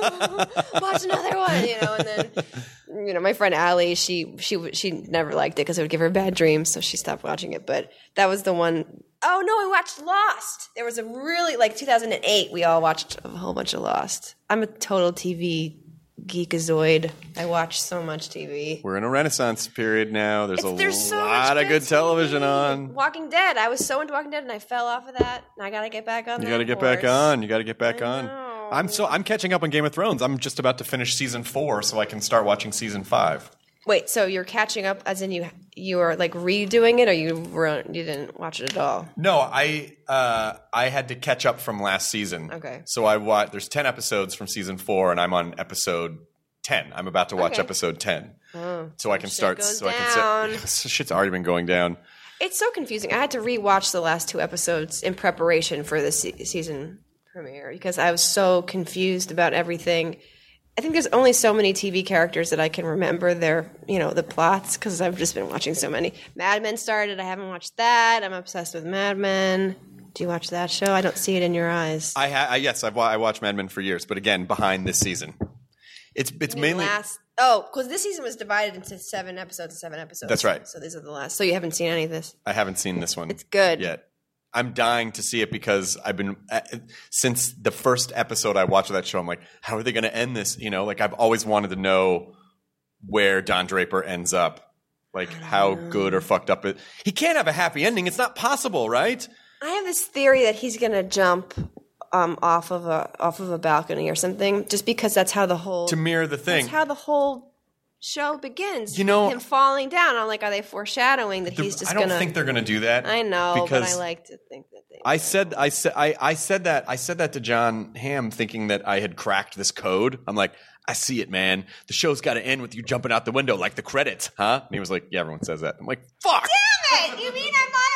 Watch another one," you know. And then, you know, my friend Allie, she she she never liked it because it would give her bad dreams, so she stopped watching it. But that was the one. Oh no, we watched Lost. There was a really like two thousand eight. We all watched a whole bunch of Lost. I'm a total T V geekazoid. I watch so much T V. We're in a renaissance period now. There's It's- a there's so lot much of good T V. television on. Walking Dead. I was so into Walking Dead, and I fell off of that. And I gotta get back on. You that got to get back horse. on. You got to get back on. know. I'm so I'm catching up on Game of Thrones. I'm just about to finish season four, so I can start watching season five. Wait, so you're catching up, as in you you are like redoing it, or you were, you didn't watch it at all? No, I uh, I had to catch up from last season. Okay. So I watched. There's ten episodes from season four, and I'm on episode ten. I'm about to watch Okay. episode ten, Oh, so I can shit start. goes So I down. can sit. Shit's already been going down. It's so confusing. I had to rewatch the last two episodes in preparation for the se- season premiere because I was so confused about everything. I think there's only so many T V characters that I can remember their, you know, the plots because I've just been watching so many. Mad Men started. I haven't watched that. I'm obsessed with Mad Men. Do you watch that show? I don't see it in your eyes. I, ha- I yes, I've wa- I watched Mad Men for years, but again, behind this season, it's it's You mean mainly last. Oh, because this season was divided into seven episodes. Seven episodes. That's right. So these are the last. So you haven't seen any of this. I haven't seen this one. It's good. Yet. I'm dying to see it because I've been uh, since the first episode I watched of that show. I'm like, how are they going to end this? You know, like I've always wanted to know where Don Draper ends up, like how good or fucked up it. He can't have a happy ending. It's not possible, right? I have this theory that he's gonna jump um, off of a off of a balcony or something, just because that's how the whole To mirror the thing. that's how the whole show begins. You know- him falling down. I'm like, are they foreshadowing that The- he's just I don't gonna? think they're going to do that. I know, but because I like to think that they. I said I said I, I said that I said that to John Hamm thinking that I had cracked this code. I'm like, I see it, man. The show's got to end with you jumping out the window like the credits, huh? And he was like, yeah, everyone says that. I'm like, fuck. Damn it! You mean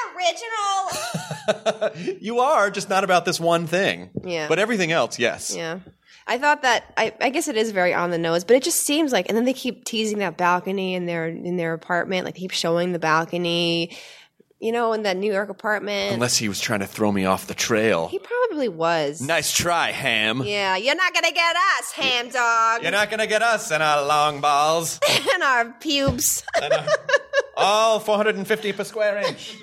I'm not original? You are just not about this one thing. Yeah. But everything else, yes. Yeah. I thought that I, I guess it is very on the nose, but it just seems like, and then they keep teasing that balcony in their in their apartment, like they keep showing the balcony, you know, in that New York apartment. Unless he was trying to throw me off the trail. He probably was. Nice try, Ham. Yeah, you're not gonna get us, ham dog, You're not gonna get us in our long balls. and our pubes. All four hundred fifty per square inch.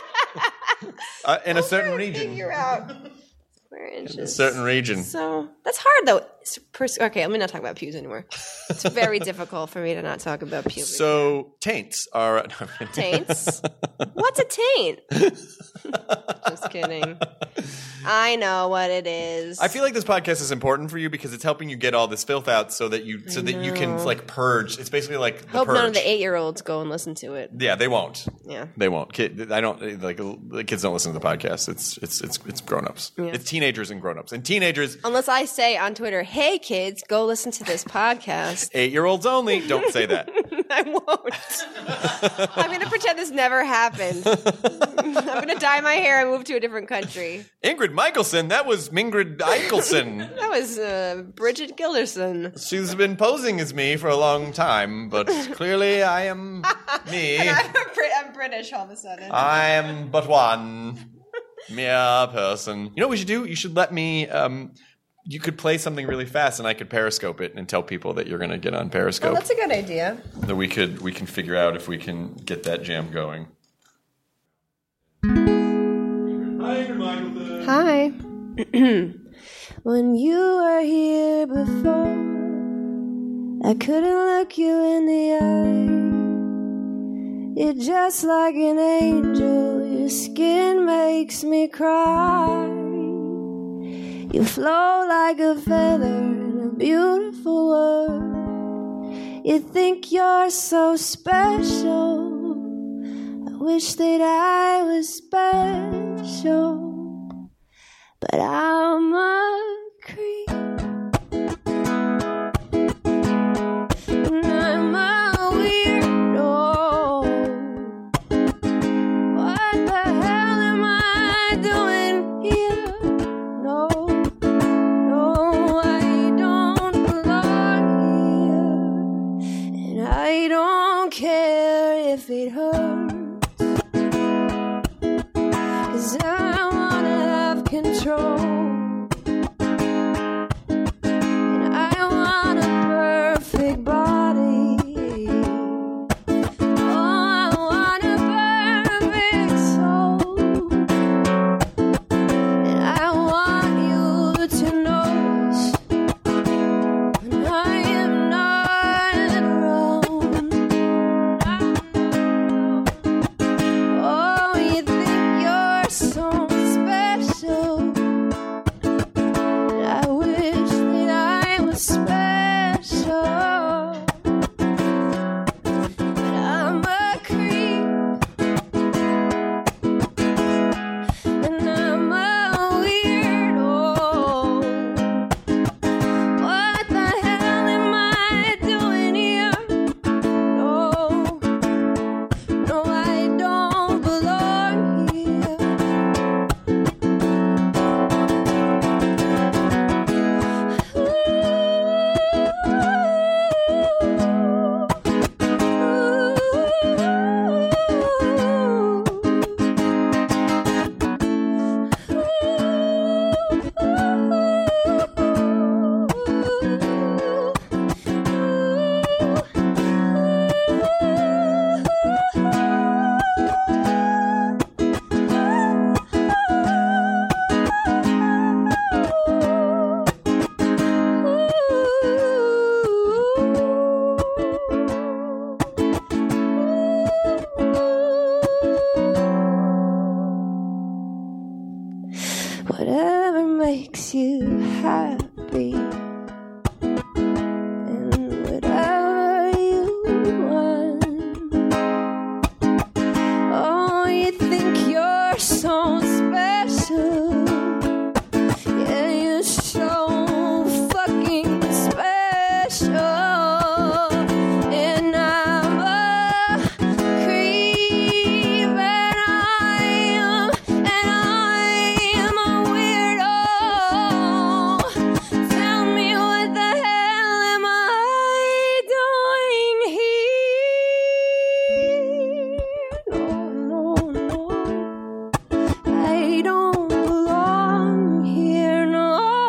uh, in a certain region. Figure out square inches. In a certain region. So that's hard though. It's pers- okay, let me not talk about pubes anymore. It's very difficult for me to not talk about pubes. So taints are Taints? What's a taint? Just kidding. I know what it is. I feel like this podcast is important for you because it's helping you get all this filth out so that you so that you can like purge. It's basically like the Hope purge. none of the eight-year-olds go and listen to it. Yeah, they won't. Yeah. They won't. Kid, I don't like the kids don't listen to the podcast. It's it's it's it's grown-ups. Yeah. It's teenagers and grown-ups. And teenagers Unless I say on Twitter, hey, kids, go listen to this podcast. Eight-year-olds only. Don't say that. I won't. I'm going to pretend this never happened. I'm going to dye my hair and move to a different country. Ingrid Michaelson, that was Mingrid Eichelson. That was uh, Bridget Gilderson. She's been posing as me for a long time, but clearly I am me. And I'm, a Brit- I'm British all of a sudden. I am but one mere person. You know what we should do? You should let me... Um, you could play something really fast, and I could Periscope it and tell people that you're going to get on Periscope. Oh, that's a good idea. That we could we can figure out if we can get that jam going. Hi, Michael. Hi. When you were here before, I couldn't look you in the eye. You're just like an angel. Your skin makes me cry. You flow like a feather in a beautiful world. You think you're so special. I wish that I was special, but I'm a creep. And I'm a weirdo. What the hell am I doing here? No. I don't care if it hurts, 'cause I wanna have control, and I want a perfect body. Oh, I want a perfect soul, and I want you to notice when I am not around. Whatever makes you happy, and whatever you want. Oh, you think you're so special. Yeah, you're so fucking special. And I'm a creep, and I am, and I am a weirdo. Tell me, what the hell am I doing here? No, no, no. I don't belong here, no.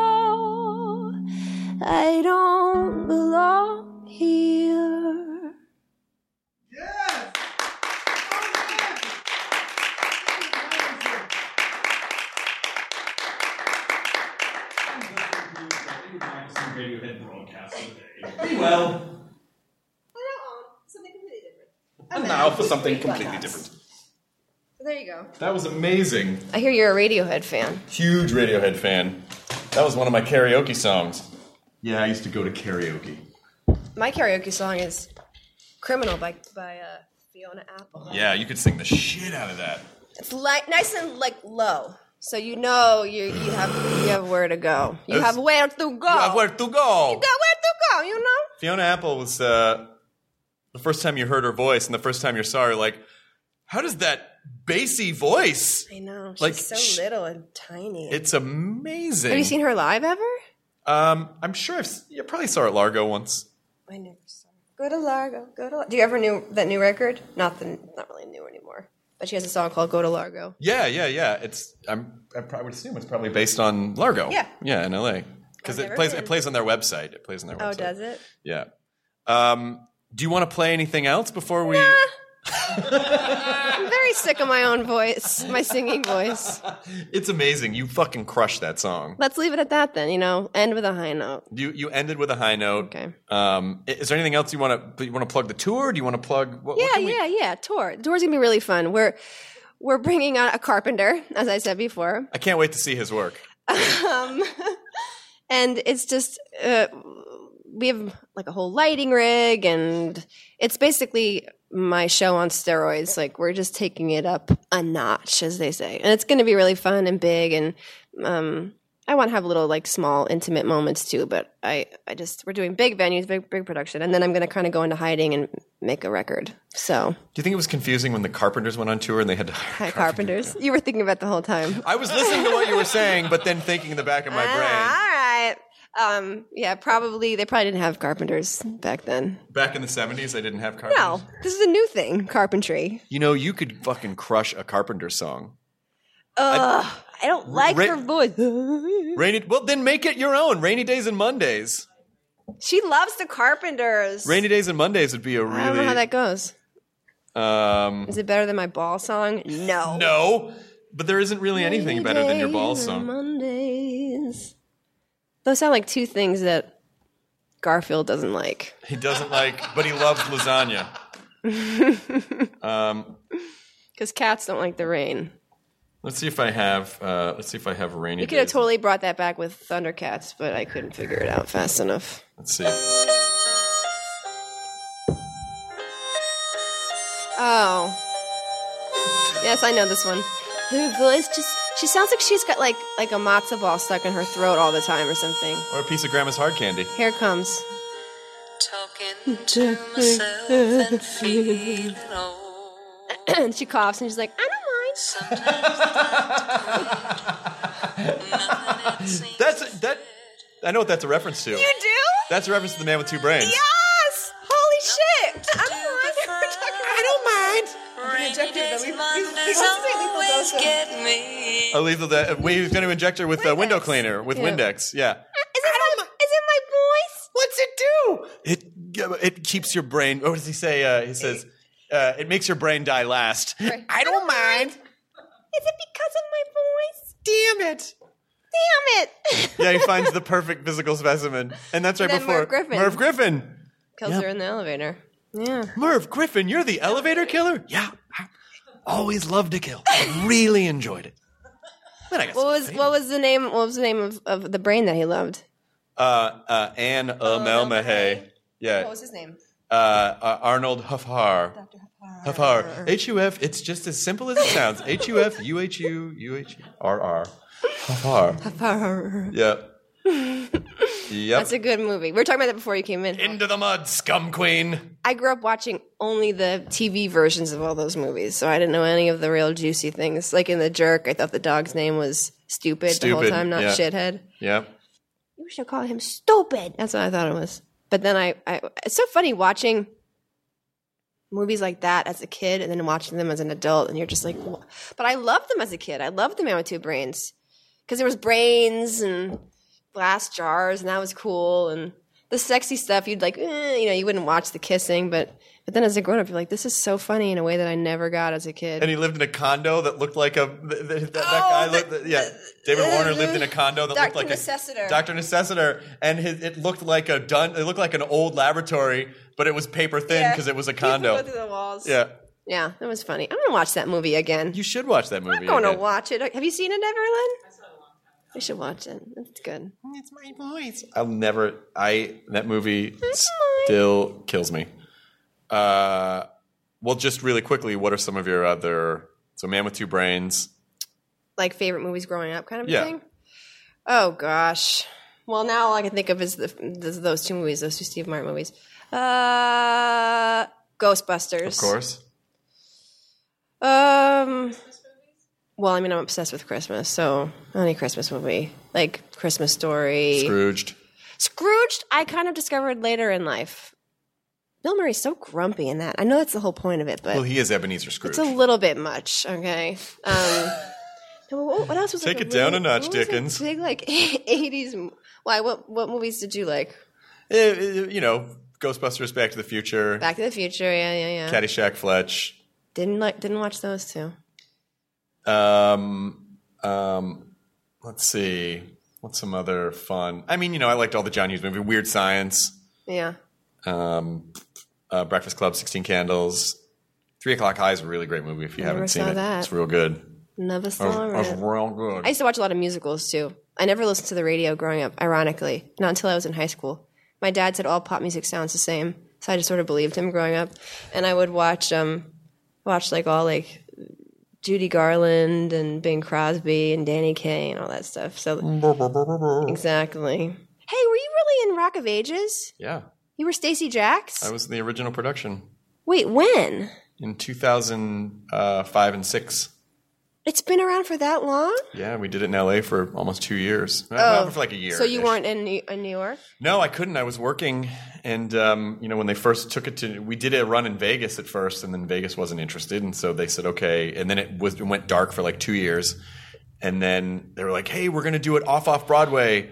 I don't belong here. Well, Something completely different. And now for something completely different. So there you go. That was amazing. I hear you're a Radiohead fan. Huge Radiohead fan. That was one of my karaoke songs. Yeah, I used to go to karaoke. My karaoke song is "Criminal" by by uh, Fiona Apple. Yeah, you could sing the shit out of that. It's li- nice and like low, So you know you you have you have where to go. You have where to go. You have where to go. You got where to go. You know. Fiona Apple was uh, the first time you heard her voice, and the first time you saw her. Like, how does that bassy voice? I know. She's like, so sh- little and tiny. It's amazing. Have you seen her live ever? Um, I'm sure I've. You probably saw her at Largo once. I never saw her. Go to Largo. Go to. Do you ever knew that new record? Not the. Not really new anymore. But she has a song called "Go to Largo." Yeah, yeah, yeah. It's. I'm. I probably would assume it's probably based on Largo. Yeah. Yeah, in L A. Because it plays. been. It plays on their website. It plays on their website. Oh, does it? Yeah. Um, do you want to play anything else before we? Nah. I'm very sick of my own voice, my singing voice. It's amazing. You fucking crushed that song. Let's leave it at that then. You know, end with a high note. You you ended with a high note. Okay. Um, is there anything else you want to you want to plug the tour? Do you want to plug? What, Yeah, what can we- yeah, yeah. Tour. The tour's gonna be really fun. We're we're bringing out a carpenter, as I said before. I can't wait to see his work. Um, and it's just uh, we have like a whole lighting rig, and it's basically my show on steroids. Like, we're just taking it up a notch, as they say, and it's going to be really fun and big. And um, I want to have little like small intimate moments too. But I, I just we're doing big venues, big big production, and then I'm going to kind of go into hiding and make a record. So, do you think it was confusing when the Carpenters went on tour and they had to hire hi, Carpenters? You were thinking about the whole time. I was listening to what you were saying, but then thinking in the back of my Ah, brain. all right. Um, yeah, probably they probably didn't have carpenters back then. Back in the seventies, they didn't have carpenters. No, this is a new thing, carpentry. You know, you could fucking crush a Carpenter song. Ugh, I, don't like Ra- her voice. Rainy. Well, then make it your own. Rainy Days and Mondays. She loves the Carpenters. Rainy Days and Mondays would be a really. I don't know how that goes. Um, Is it better than my ball song? No. no, but there isn't really anything better than your ball Days and song. Mondays. Those sound like two things that Garfield doesn't like. He doesn't like, but he loves lasagna. Um, Because cats don't like the rain. let's see if I have. Uh, let's see if I have Rainy You could have Days. totally brought that back with Thundercats, but I couldn't figure it out fast enough. Let's see. Oh. Yes, I know this one. Her voice just she sounds like she's got like like a matzo ball stuck in her throat all the time or something. Or a piece of Grandma's hard candy. Here it comes. Talking to myself and feeling old. And she coughs and she's like, I don't mind. That's that. I know what that's a reference to. You do? That's a reference to The Man with Two Brains. Yes! Holy shit! I don't mind. I don't mind. A lethal death. We was going to inject her with a window cleaner with Yeah. Windex. Yeah. Is it, my, is it my voice? What's it do? It it keeps your brain. What does he say? Uh, he says uh, it makes your brain die last. I don't mind. Is it because of my voice? Damn it. Damn it! Yeah, he finds the perfect physical specimen, and that's right And then before Merv Griffin. Merv Griffin. Kills Yep. her in the elevator. Yeah. Merv Griffin, you're the elevator killer? Yeah. I always loved to kill. I really enjoyed it. Then I got What some was fame. what was the name? What was the name of, of the brain that he loved? Uh, uh, Anne Amelmahay. Yeah. What was his name? Uh, uh, Arnold Huffar. Doctor Huffar. Huffar. H U F. It's just as simple as it sounds. H U F U H U U H R R. Huffar. Huffar. Yep. Yep. That's a good movie. We were talking about that before you came in. Into the mud, scum queen. I grew up watching only the T V versions of all those movies, so I didn't know any of the real juicy things. Like in The Jerk, I thought the dog's name was Stupid, the whole Stupid, time, not yeah. Shithead. Yep. You should call him Stupid. That's what I thought it was. But then I, I it's so funny watching movies like that as a kid and then watching them as an adult, and you're just like, "Wha-" But I loved them as a kid. I loved The Man with Two Brains because there was brains and glass jars, and that was cool. And the sexy stuff, you'd like, eh, you know, you wouldn't watch the kissing, but but then as a grown up, you're like, this is so funny in a way that I never got as a kid. And he lived in a condo that looked like a th- th- that, that Oh, guy. the- Lived, yeah, David Warner lived in a condo that Doctor looked like Necessiter. a Doctor Necessiter, and his, it looked like a dun, It looked like an old laboratory, but it was paper thin because it was a condo. People go through the walls. Yeah, Yeah, that was funny. I'm gonna watch that movie again. you should watch that movie. I'm going to again. watch it. Have you seen it, Everlyn? We should watch it. It's good. It's my voice. I'll never. I that movie It's still kills me. Uh, well, just really quickly, what are some of your other? So, Man with Two Brains. like favorite movies growing up kind of Yeah. thing? Oh, gosh. Well, now all I can think of is the, the, those two movies, those two Steve Martin movies. Uh, Ghostbusters. Of course. Um, well, I mean, I'm obsessed with Christmas, so any Christmas movie. Like Christmas Story. Scrooged. Scrooged, I kind of discovered later in life. Bill Murray's so grumpy in that. I know that's the whole point of it, but Well, he is Ebenezer Scrooge. it's a little bit much, okay? Um, no, what, what else was Take like it down a notch, what was Dickens. Big like eighties. m- Why? What? What movies did you like? Eh, eh, you know, Ghostbusters, Back to the Future, Back to the Future. Yeah, yeah, yeah. Caddyshack, Fletch. Didn't like. Didn't watch those two. Um, um, let's see. What's some other fun? I mean, you know, I liked all the John Hughes movies. Weird Science, Yeah. um, uh, Breakfast Club, sixteen Candles. Three O'Clock High is a really great movie if you Never haven't saw seen it. that. It's real good. Never It's, saw it's it. real good. I used to watch a lot of musicals too. I never listened to the radio growing up, ironically, not until I was in high school. My dad said all pop music sounds the same, so I just sort of believed him growing up. And I would watch, um, watch like all like Judy Garland and Bing Crosby and Danny Kaye and all that stuff. So exactly. Hey, were you really in Rock of Ages? Yeah, You were Stacey Jacks? I was in the original production Wait, when? in two thousand five and six. It's been around for that long? Yeah, we did it in L A for almost two years. Oh. Well, for like a year. So you weren't in New, in New York? No, I couldn't. I was working, and um, you know, when they first took it to, we did a run in Vegas at first, and then Vegas wasn't interested, and so they said okay, and then it was it went dark for like two years, and then they were like, hey, we're going to do it off off Broadway,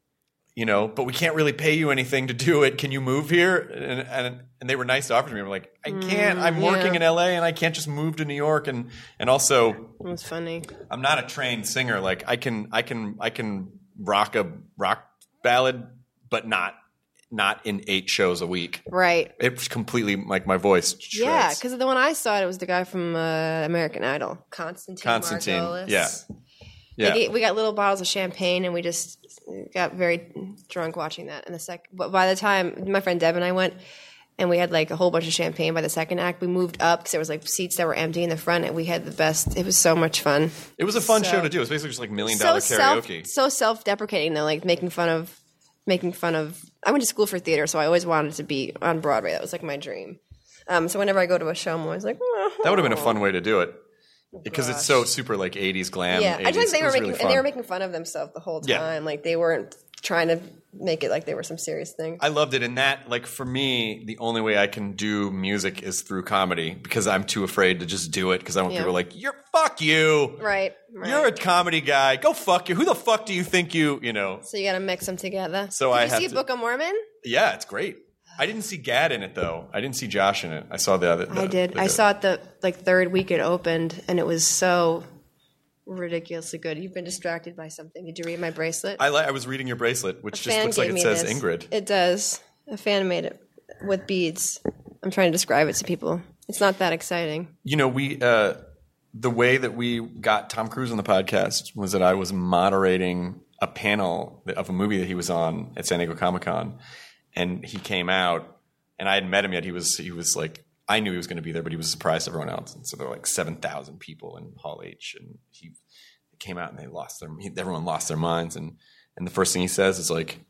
you know, but we can't really pay you anything to do it. Can you move here? And and, and they were nice to offer to me. I'm like, I can't. I'm Mm, working yeah. in L A, and I can't just move to New York, and and also. It was funny. I'm not a trained singer. Like I can, I can, I can rock a rock ballad, but not, not in eight shows a week. Right. It's completely like my voice. Shreds. Yeah, because the one I saw, it was the guy from uh, American Idol, Constantine. Constantine, Margolis. yeah. Yeah. Like, we got little bottles of champagne, and we just got very drunk watching that. And the sec, but by the time my friend Deb and I went, and we had like a whole bunch of champagne. By the second act, we moved up because there was like seats that were empty in the front, and we had the best. It was so much fun. It was a fun So- show to do. It was basically just like million dollar so karaoke. Self, so self-deprecating though, like making fun of, making fun of. I went to school for theater, so I always wanted to be on Broadway. That was like my dream. Um, so whenever I go to a show, I'm always like, oh. That would have been a fun way to do it because it's so super like eighties glam. Yeah, I eighties. just like they It were was making, really and they fun. were making fun of themselves the whole time. Yeah. Like they weren't trying to make it like they were some serious thing. I loved it. And that, like, for me, the only way I can do music is through comedy because I'm too afraid to just do it because I want Yeah. people like, you're fuck you. Right, right. You're a comedy guy. Go fuck you. Who the fuck do you think you, you know? So you got to mix them together. So Did I you have see to- Book of Mormon? Yeah, it's great. I didn't see Gad in it, though. I didn't see Josh in it. I saw the other. the- I did. the- I saw it the like third week it opened, and it was so ridiculously good. You've been distracted by something. Did you read my bracelet? I, li- I was reading your bracelet, which A just fan looks like gave it me says this. Ingrid. It does. A fan made it with beads. I'm trying to describe it to people. It's not that exciting. You know, we uh, the way that we got Tom Cruise on the podcast was that I was moderating a panel of a movie that he was on at San Diego Comic Con, and he came out, and I hadn't met him yet. He was he was like, I knew he was going to be there, but he was surprised to everyone else. And so there were like seven thousand people in Hall H, and he came out and they lost their he, everyone lost their minds. And and the first thing he says is like,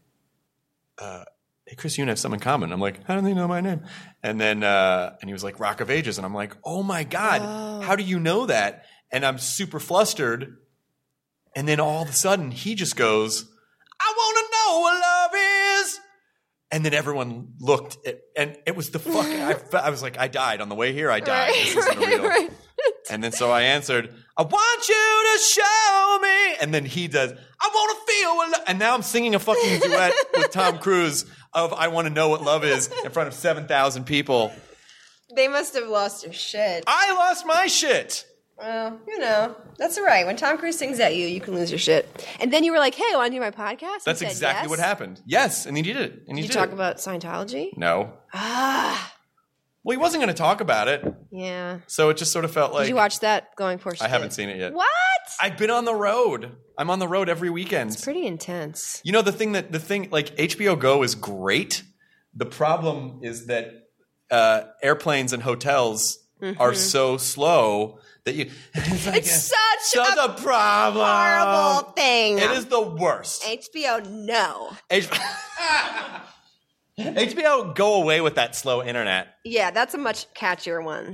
uh, "Hey Chris, you and I have something in common." I'm like, "How do they know my name?" And then uh, and he was like, "Rock of Ages," and I'm like, "Oh my god, Oh. how do you know that?" And I'm super flustered. And then all of a sudden, he just goes, "I want to know what love is." And then everyone looked, at, and it was the fucking. I, fe- I was like, I died on the way here. I died. Right, This isn't right, real. right. And then so I answered, "I want you to show me." And then he does, "I want to feel what love." And now I'm singing a fucking duet with Tom Cruise of "I Want to Know What Love Is" in front of seven thousand people. They must have lost their shit. I lost my shit. Well, you know, that's all right. When Tom Cruise sings at you, you can lose your shit. And then you were like, "Hey, want to do my podcast?" That's He said exactly yes. what happened. Yes, and he did it. And he Did you did talk it. about Scientology? No. Ah, Well, he wasn't going to talk about it, yeah. so it just sort of felt like Did you watch that Going Portia? I haven't seen it yet. What? I've been on the road. I'm on the road every weekend. It's pretty intense. You know, the thing that the thing like H B O Go is great. The problem is that uh, airplanes and hotels Mm-hmm. are so slow that you. It's, like It's a, such, such a, a problem. horrible thing. It is the worst. H B O, no. H- H B O, go away with that slow internet. Yeah, that's a much catchier one.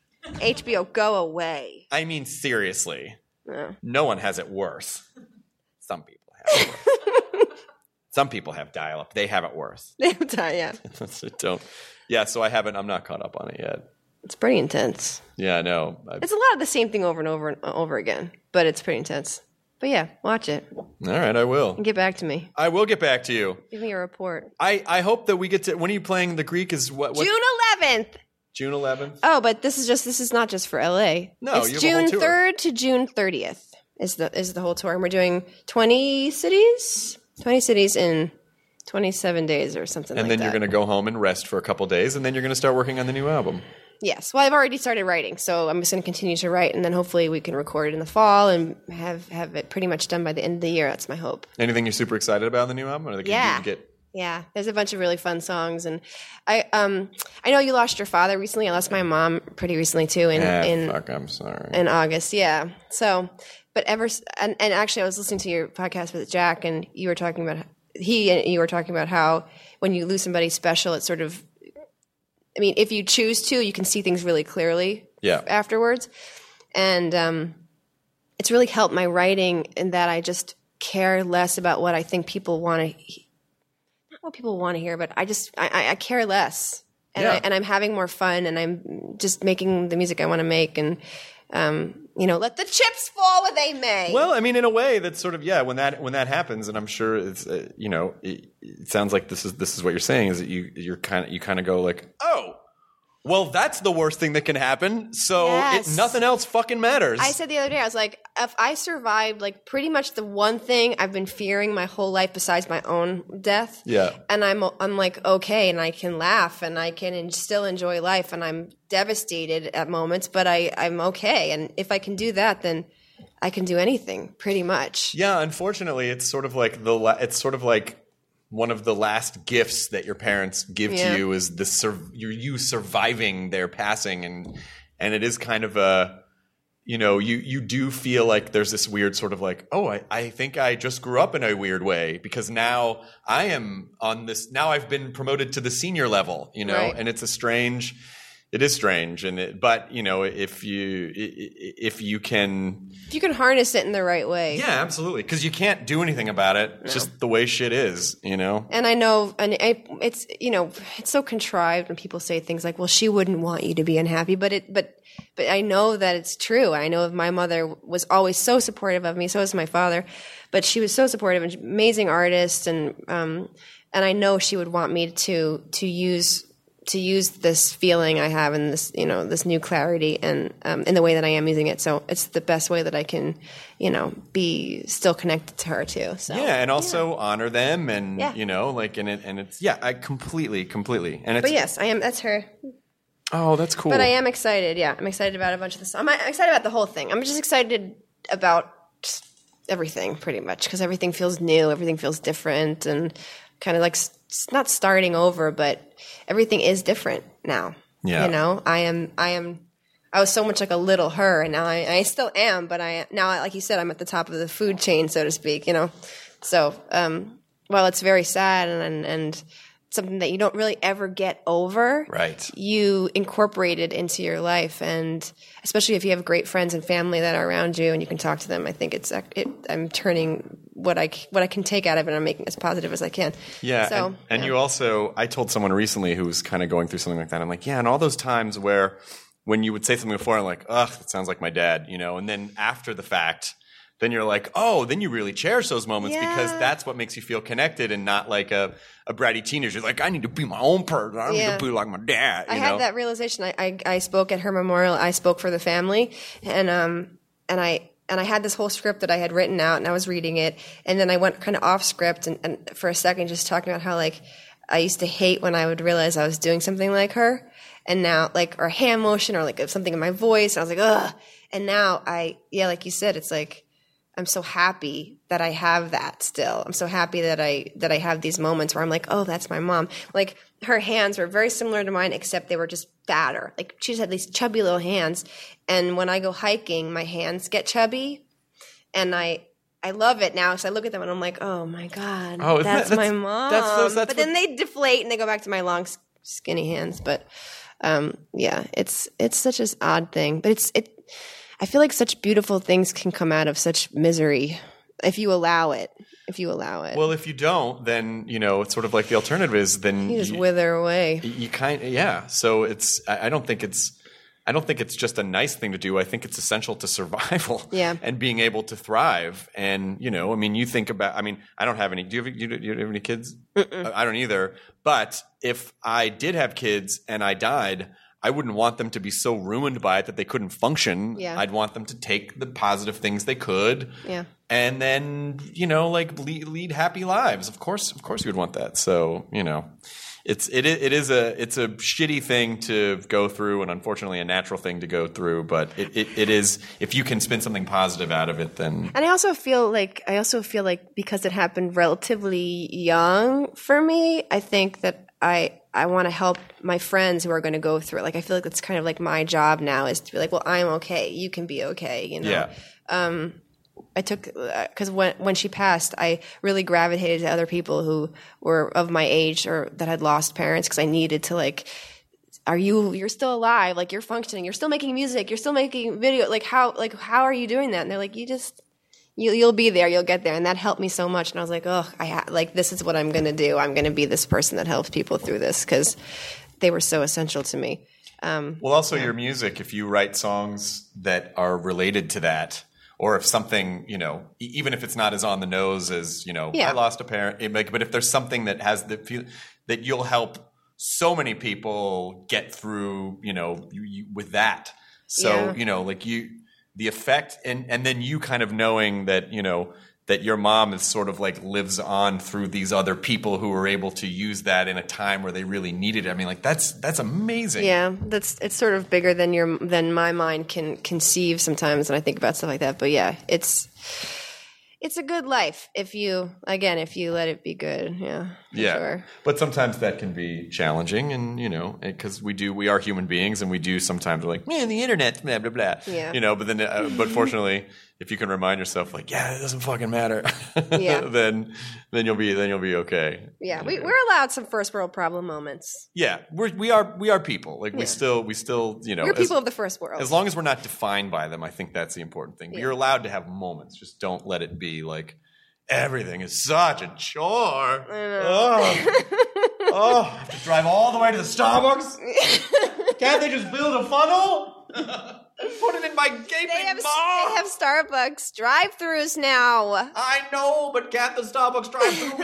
H B O, go away. I mean, seriously. No. No one has it worse. Some people have it worse. Some people have dial-up. They have it worse. yeah. Don't. Yeah, so I haven't. I'm not caught up on it yet. It's pretty intense. Yeah, I know. I, It's a lot of the same thing over and over and over again, but it's pretty intense. But yeah, watch it all right, I will. and get back to me. I will get back to you. Give me a report. I, I hope that we get to. When are you playing the Greek? Is what? what June eleventh. June eleventh. Oh, but this is just this is not just for L A. No, it's you have a whole June tour. third to June thirtieth is the is the whole tour, and we're doing twenty cities, twenty cities in twenty-seven days or something. And like then you're that. going to go home and rest for a couple days, and then you're going to start working on the new album. Yes. Well, I've already started writing, so I'm just going to continue to write, and then hopefully we can record it in the fall and have have it pretty much done by the end of the year. That's my hope. Anything you're super excited about in the new album? Or that Yeah. you get Yeah, there's a bunch of really fun songs, and I um I know you lost your father recently. I lost my mom pretty recently too. In Ah, in fuck, I'm sorry. in August, yeah. So, but ever s- and, and actually, I was listening to your podcast with Jack, and you were talking about he and you were talking about how when you lose somebody special, it's sort of, I mean, if you choose to, you can see things really clearly Yeah. afterwards, and um, it's really helped my writing in that I just care less about what I think people want to, not what people want to hear, but I just I, I- I care less, and Yeah. I, and I'm having more fun, and I'm just making the music I want to make, and um, you know, let the chips fall where they may. Well, I mean, in a way, that's sort of yeah. When that when that happens, and I'm sure it's uh, you know, it, it sounds like this is this is what you're saying is that you you're kind of you kind of go like, oh, well, that's the worst thing that can happen. So Yes. it, nothing else fucking matters. I said the other day, I was like, if I survived like pretty much the one thing I've been fearing my whole life besides my own death, Yeah. and I'm I'm like okay, and I can laugh and I can en- still enjoy life, and I'm devastated at moments, but I I'm okay, and if I can do that, then I can do anything pretty much. Yeah, unfortunately, it's sort of like the la- it's sort of like one of the last gifts that your parents give Yeah. to you is the sur- you you surviving their passing, and and it is kind of a you know you you do feel like there's this weird sort of like, oh, I, I think I just grew up in a weird way because now I am on this now I've been promoted to the senior level, you know, Right. and it's a strange. It is strange, and it, but you know, if you i- i- if you can, If you can harness it in the right way. yeah, absolutely, because you can't do anything about it. It's just the way shit is, you know. And I know, and I, it's you know, it's so contrived when people say things like, "Well, she wouldn't want you to be unhappy," but it, but, but I know that it's true. I know my mother was always so supportive of me. So was my father, but she was so supportive and amazing artist, and um, and I know she would want me to to use to use this feeling I have and this you know this new clarity and um, in the way that I am using it. So it's the best way that I can, you know, be still connected to her too. So Yeah, and also honor them, and Yeah. you know, like, and it, and it's yeah, I completely, completely, and it's But yes, I am. That's her. oh, that's cool. But I am excited. Yeah, I'm excited about a bunch of this. I'm I'm excited about the whole thing. I'm just excited about just everything, pretty much, because everything feels new. Everything feels different, and kind of like s- not starting over, but everything is different now. Yeah. You know, I am. I am. I was so much like a little her, and now I, I still am. But I now, like you said, I'm at the top of the food chain, so to speak. You know, so um, while it's very sad and and. and something that you don't really ever get over, Right. you incorporate it into your life, and especially if you have great friends and family that are around you and you can talk to them, I think it's it, I'm turning what I what I can take out of it and I'm making it as positive as I can. Yeah, So, and, and yeah. you also, I told someone recently who was kind of going through something like that. I'm like, yeah, and all those times where when you would say something before, I'm like, ugh, that sounds like my dad, you know, and then after the fact, then you're like, oh, then you really cherish those moments because Yeah. that's what makes you feel connected and not like a, a bratty teenager. You're like, I need to be my own person. I don't Yeah. need to be like my dad. You I know? had that realization. I, I I spoke at her memorial. I spoke for the family, and um and I and I had this whole script that I had written out, and I was reading it, and then I went kind of off script, and, and for a second, just talking about how like I used to hate when I would realize I was doing something like her, and now like or hand motion or like something in my voice, and I was like ugh, and now I yeah, like you said, it's like I'm so happy that I have that still. I'm so happy that I that I have these moments where I'm like, oh, that's my mom. Like her hands were very similar to mine, except they were just fatter. Like she just had these chubby little hands. And when I go hiking, my hands get chubby, and I I love it now. So I look at them and I'm like, oh my god, Oh, isn't that's, that- my that's- mom. that's- that's- that's but then they deflate and they go back to my long, s- skinny hands. But um, yeah, it's it's such an odd thing. But it's it. I feel like such beautiful things can come out of such misery if you allow it. If you allow it, Well, if you don't, then you know it's sort of like the alternative is then you just you, wither away. you kind yeah. So it's I, I don't think it's I don't think it's just a nice thing to do. I think it's essential to survival Yeah. and being able to thrive. And you know, I mean, you think about. I mean, I don't have any. Do you have, you, do you have any kids? I don't either. But if I did have kids and I died, I wouldn't want them to be so ruined by it that they couldn't function. Yeah. I'd want them to take the positive things they could. Yeah. And then, you know, like lead, lead happy lives. Of course, of course you would want that. So, you know, it's it i- it is a it's a shitty thing to go through and unfortunately a natural thing to go through, but it, it, it is if you can spin something positive out of it, then And I also feel like I also feel like because it happened relatively young for me, I think that I I want to help my friends who are going to go through it. Like I feel like that's kind of like my job now is to be like, well, I'm okay. You can be okay. You know. yeah. Um, I took because when when she passed, I really gravitated to other people who were of my age or that had lost parents because I needed to like. Are you? You're still alive? Like you're functioning? You're still making music? You're still making video? Like how? Like how are you doing that? And they're like, you just. You, you'll be there. You'll get there, and that helped me so much. And I was like, "Oh, I ha- like this is what I'm going to do. I'm going to be this person that helps people through this because they were so essential to me." Um, Well, also your music, if you write songs that are related to that, or if something, you know, e- even if it's not as on the nose as, you know, Yeah. I lost a parent, it, like, but if there's something that has the feel that you'll help so many people get through, you know, you, you, with that. So, Yeah. you know, like you, the effect, and, and then you kind of knowing that, you know, that your mom is sort of like lives on through these other people who were able to use that in a time where they really needed it. I mean, like that's that's amazing. Yeah, that's it's sort of bigger than your than my mind can conceive sometimes when I think about stuff like that. But yeah, it's it's a good life if you again if you let it be good. Yeah, for Yeah, sure. but sometimes that can be challenging, and you know, because we do, we are human beings, and we do sometimes we're like, man, the internet, blah blah blah. Yeah. You know, but then, uh, but fortunately, if you can remind yourself, like, yeah, it doesn't fucking matter. Yeah. then then you'll be then you'll be okay. Yeah, we, we're allowed some first world problem moments. Yeah, we're we are we are people. Like we Yeah. still we still you know We're as- people of the first world. As long as we're not defined by them, I think that's the important thing. Yeah. You're allowed to have moments. Just don't let it be like everything is such a chore. Oh, oh, I have to drive all the way to the Starbucks. Can't they just build a funnel? Put it in my gaping they have maw. they have Starbucks drive-throughs now. I know, but can't the Starbucks drive through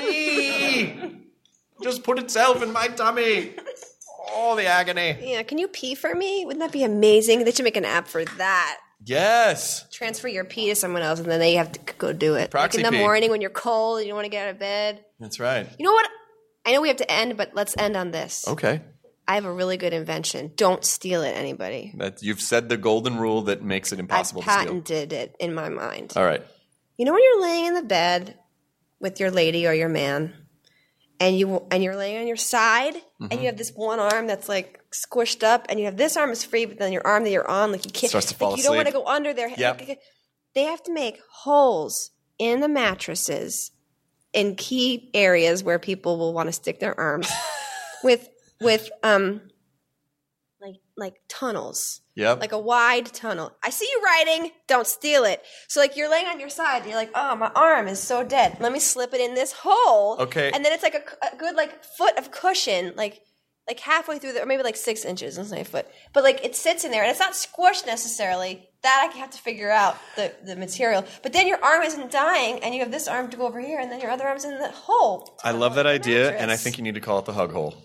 me? Just put itself in my tummy. Oh, the agony. Yeah, can you pee for me? Wouldn't that be amazing? They should make an app for that. Yes. Transfer your pee to someone else, and then they have to c- go do it. Proxy like in the pee. morning when you're cold and you don't want to get out of bed. That's right. You know what? I know we have to end, but let's end on this. Okay. I have a really good invention. Don't steal it, anybody. That you've said the golden rule that makes it impossible I to steal. patented it in my mind. All right. You know when you're laying in the bed with your lady or your man, and you and you're laying on your side, and Mm-hmm. you have this one arm that's like squished up, and you have this arm is free, but then your arm that you're on, like you can't, Starts to like fall you don't want to asleep. go under their. Yep. Like, they have to make holes in the mattresses in key areas where people will want to stick their arms with with um like like tunnels. Yep. Like a wide tunnel. I see you writing, don't steal it. So like you're laying on your side, and you're like, oh, my arm is so dead. Let me slip it in this hole. Okay. And then it's like a, a good like foot of cushion, like like halfway through the, or maybe like six inches, let's say a foot. But like it sits in there, and it's not squished necessarily. That I have to figure out the, the material. But then your arm isn't dying, and you have this arm to go over here, and then your other arm's in the hole. I love that idea, mattress. and I think you need to call it the hug hole.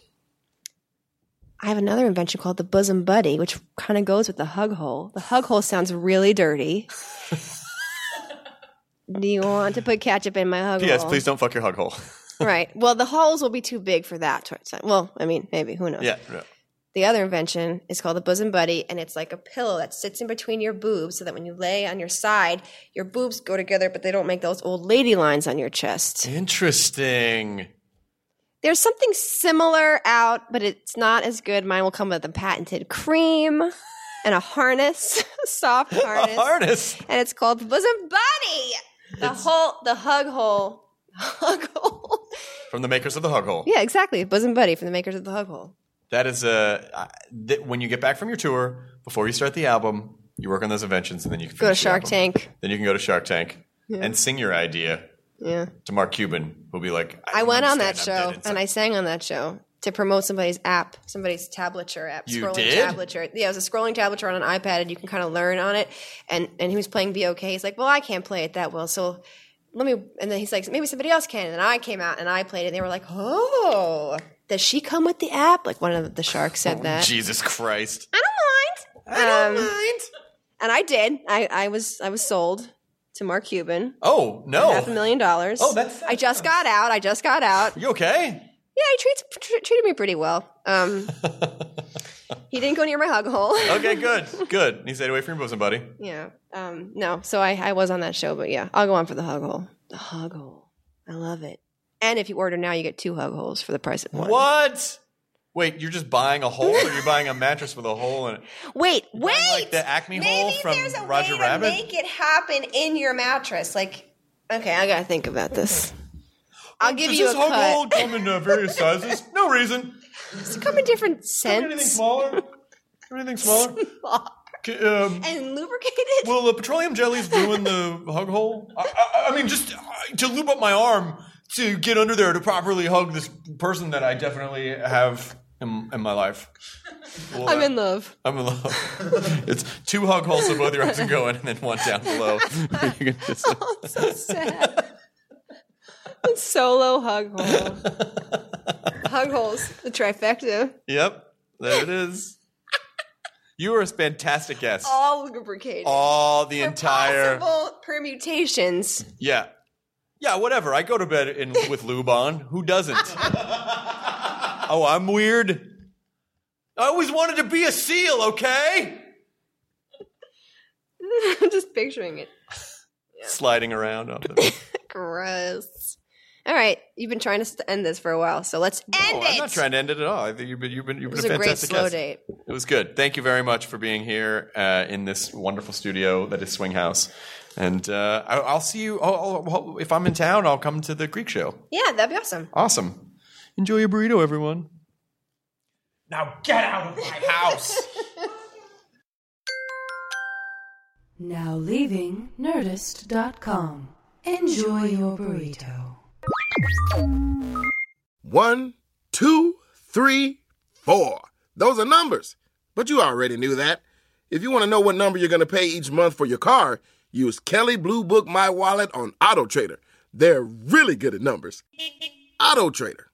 I have another invention called the bosom buddy, which kind of goes with the hug hole. The hug hole sounds really dirty. Do you want to put ketchup in my hug P S. hole? Please don't fuck your hug hole. Right. Well, the holes will be too big for that. towards- Well, I mean, maybe. Who knows? Yeah. yeah. The other invention is called the Bosom Buddy, and it's like a pillow that sits in between your boobs so that when you lay on your side, your boobs go together, but they don't make those old lady lines on your chest. Interesting. There's something similar out, but it's not as good. Mine will come with a patented cream and a harness, a soft harness. A harness? And it's called the Bosom Buddy. The It's- hole, the hug hole. Hug hole. From the makers of the Hug Hole. Yeah, exactly. Bosom Buddy from the makers of the Hug Hole. That is a uh, th- when you get back from your tour, before you start the album, you work on those inventions, and then you can Go to finish the Shark album. Tank. Then you can go to Shark Tank Yeah. and sing your idea Yeah. to Mark Cuban, who'll be like, I, I, went on that understand, I'm show dead inside." and I sang on that show to promote somebody's app, somebody's tablature app. You scrolling did? Tablature. Yeah, it was a scrolling tablature on an iPad, and you can kind of learn on it. And and he was playing B O K. He's like, well, I can't play it that well, so let me. And then he's like, maybe somebody else can. And I came out and I played it. And they were like, oh, does she come with the app? Like one of the sharks said that. Jesus Christ. I don't mind. I don't Um, mind. And I did. I, I was I was sold to Mark Cuban. Oh, no. Half a million dollars. Oh, that's- I just got out. I just got out. You okay? Yeah, he treats, tr- treated me pretty well. Um, he didn't go near my hug hole. Okay, good. Good. He stayed away from your bosom, buddy. Yeah. Um, no, so I, I was on that show, but yeah, I'll go on for the hug hole. The hug hole. I love it. And if you order now, you get two hug holes for the price of one. What? Wait, you're just buying a hole, or you're buying a mattress with a hole in it? Wait, You're buying, wait! like the Acme Maybe hole from there's a Roger way Rabbit? to make it happen in your mattress. Like, okay, I gotta think about this. I'll give Does you a this hug cut. hole come in uh, various sizes? No reason. Does it come in different Anything scents? smaller? Anything smaller? K- um, And lubricated? will the petroleum jellies ruin the hug hole? I, I, I mean, just uh, to lube up my arm to get under there to properly hug this person that I definitely have in, in my life. Will I'm that- in love. I'm in love. It's two hug holes so both your arms can go in, and then one down below. You can just- Oh, I'm so sad. Solo hug hole. Hug holes. The trifecta. Yep, there it is. You are a fantastic guest. All lubricated. All the For entire. possible permutations. Yeah. Yeah, whatever. I go to bed in, with lube on. Who doesn't? Oh, I'm weird. I always wanted to be a seal, okay? I'm just picturing it. Sliding around on the. Gross. All right, you've been trying to st- end this for a while, so let's end Oh, it. I'm not trying to end it at all. I think you've been you've been you've It been was a a great fantastic slow guest. date. It was good. Thank you very much for being here uh, in this wonderful studio that is Swing House. And uh, I, I'll see you. I'll, I'll, if I'm in town, I'll come to the Greek show. Yeah, that'd be awesome. Awesome. Enjoy your burrito, everyone. Now get out of my house. Now leaving Nerdist dot com. Enjoy your burrito. One, two, three, four. Those are numbers. But you already knew that. If you want to know what number you're going to pay each month for your car, use Kelley Blue Book My Wallet on AutoTrader. They're really good at numbers. AutoTrader.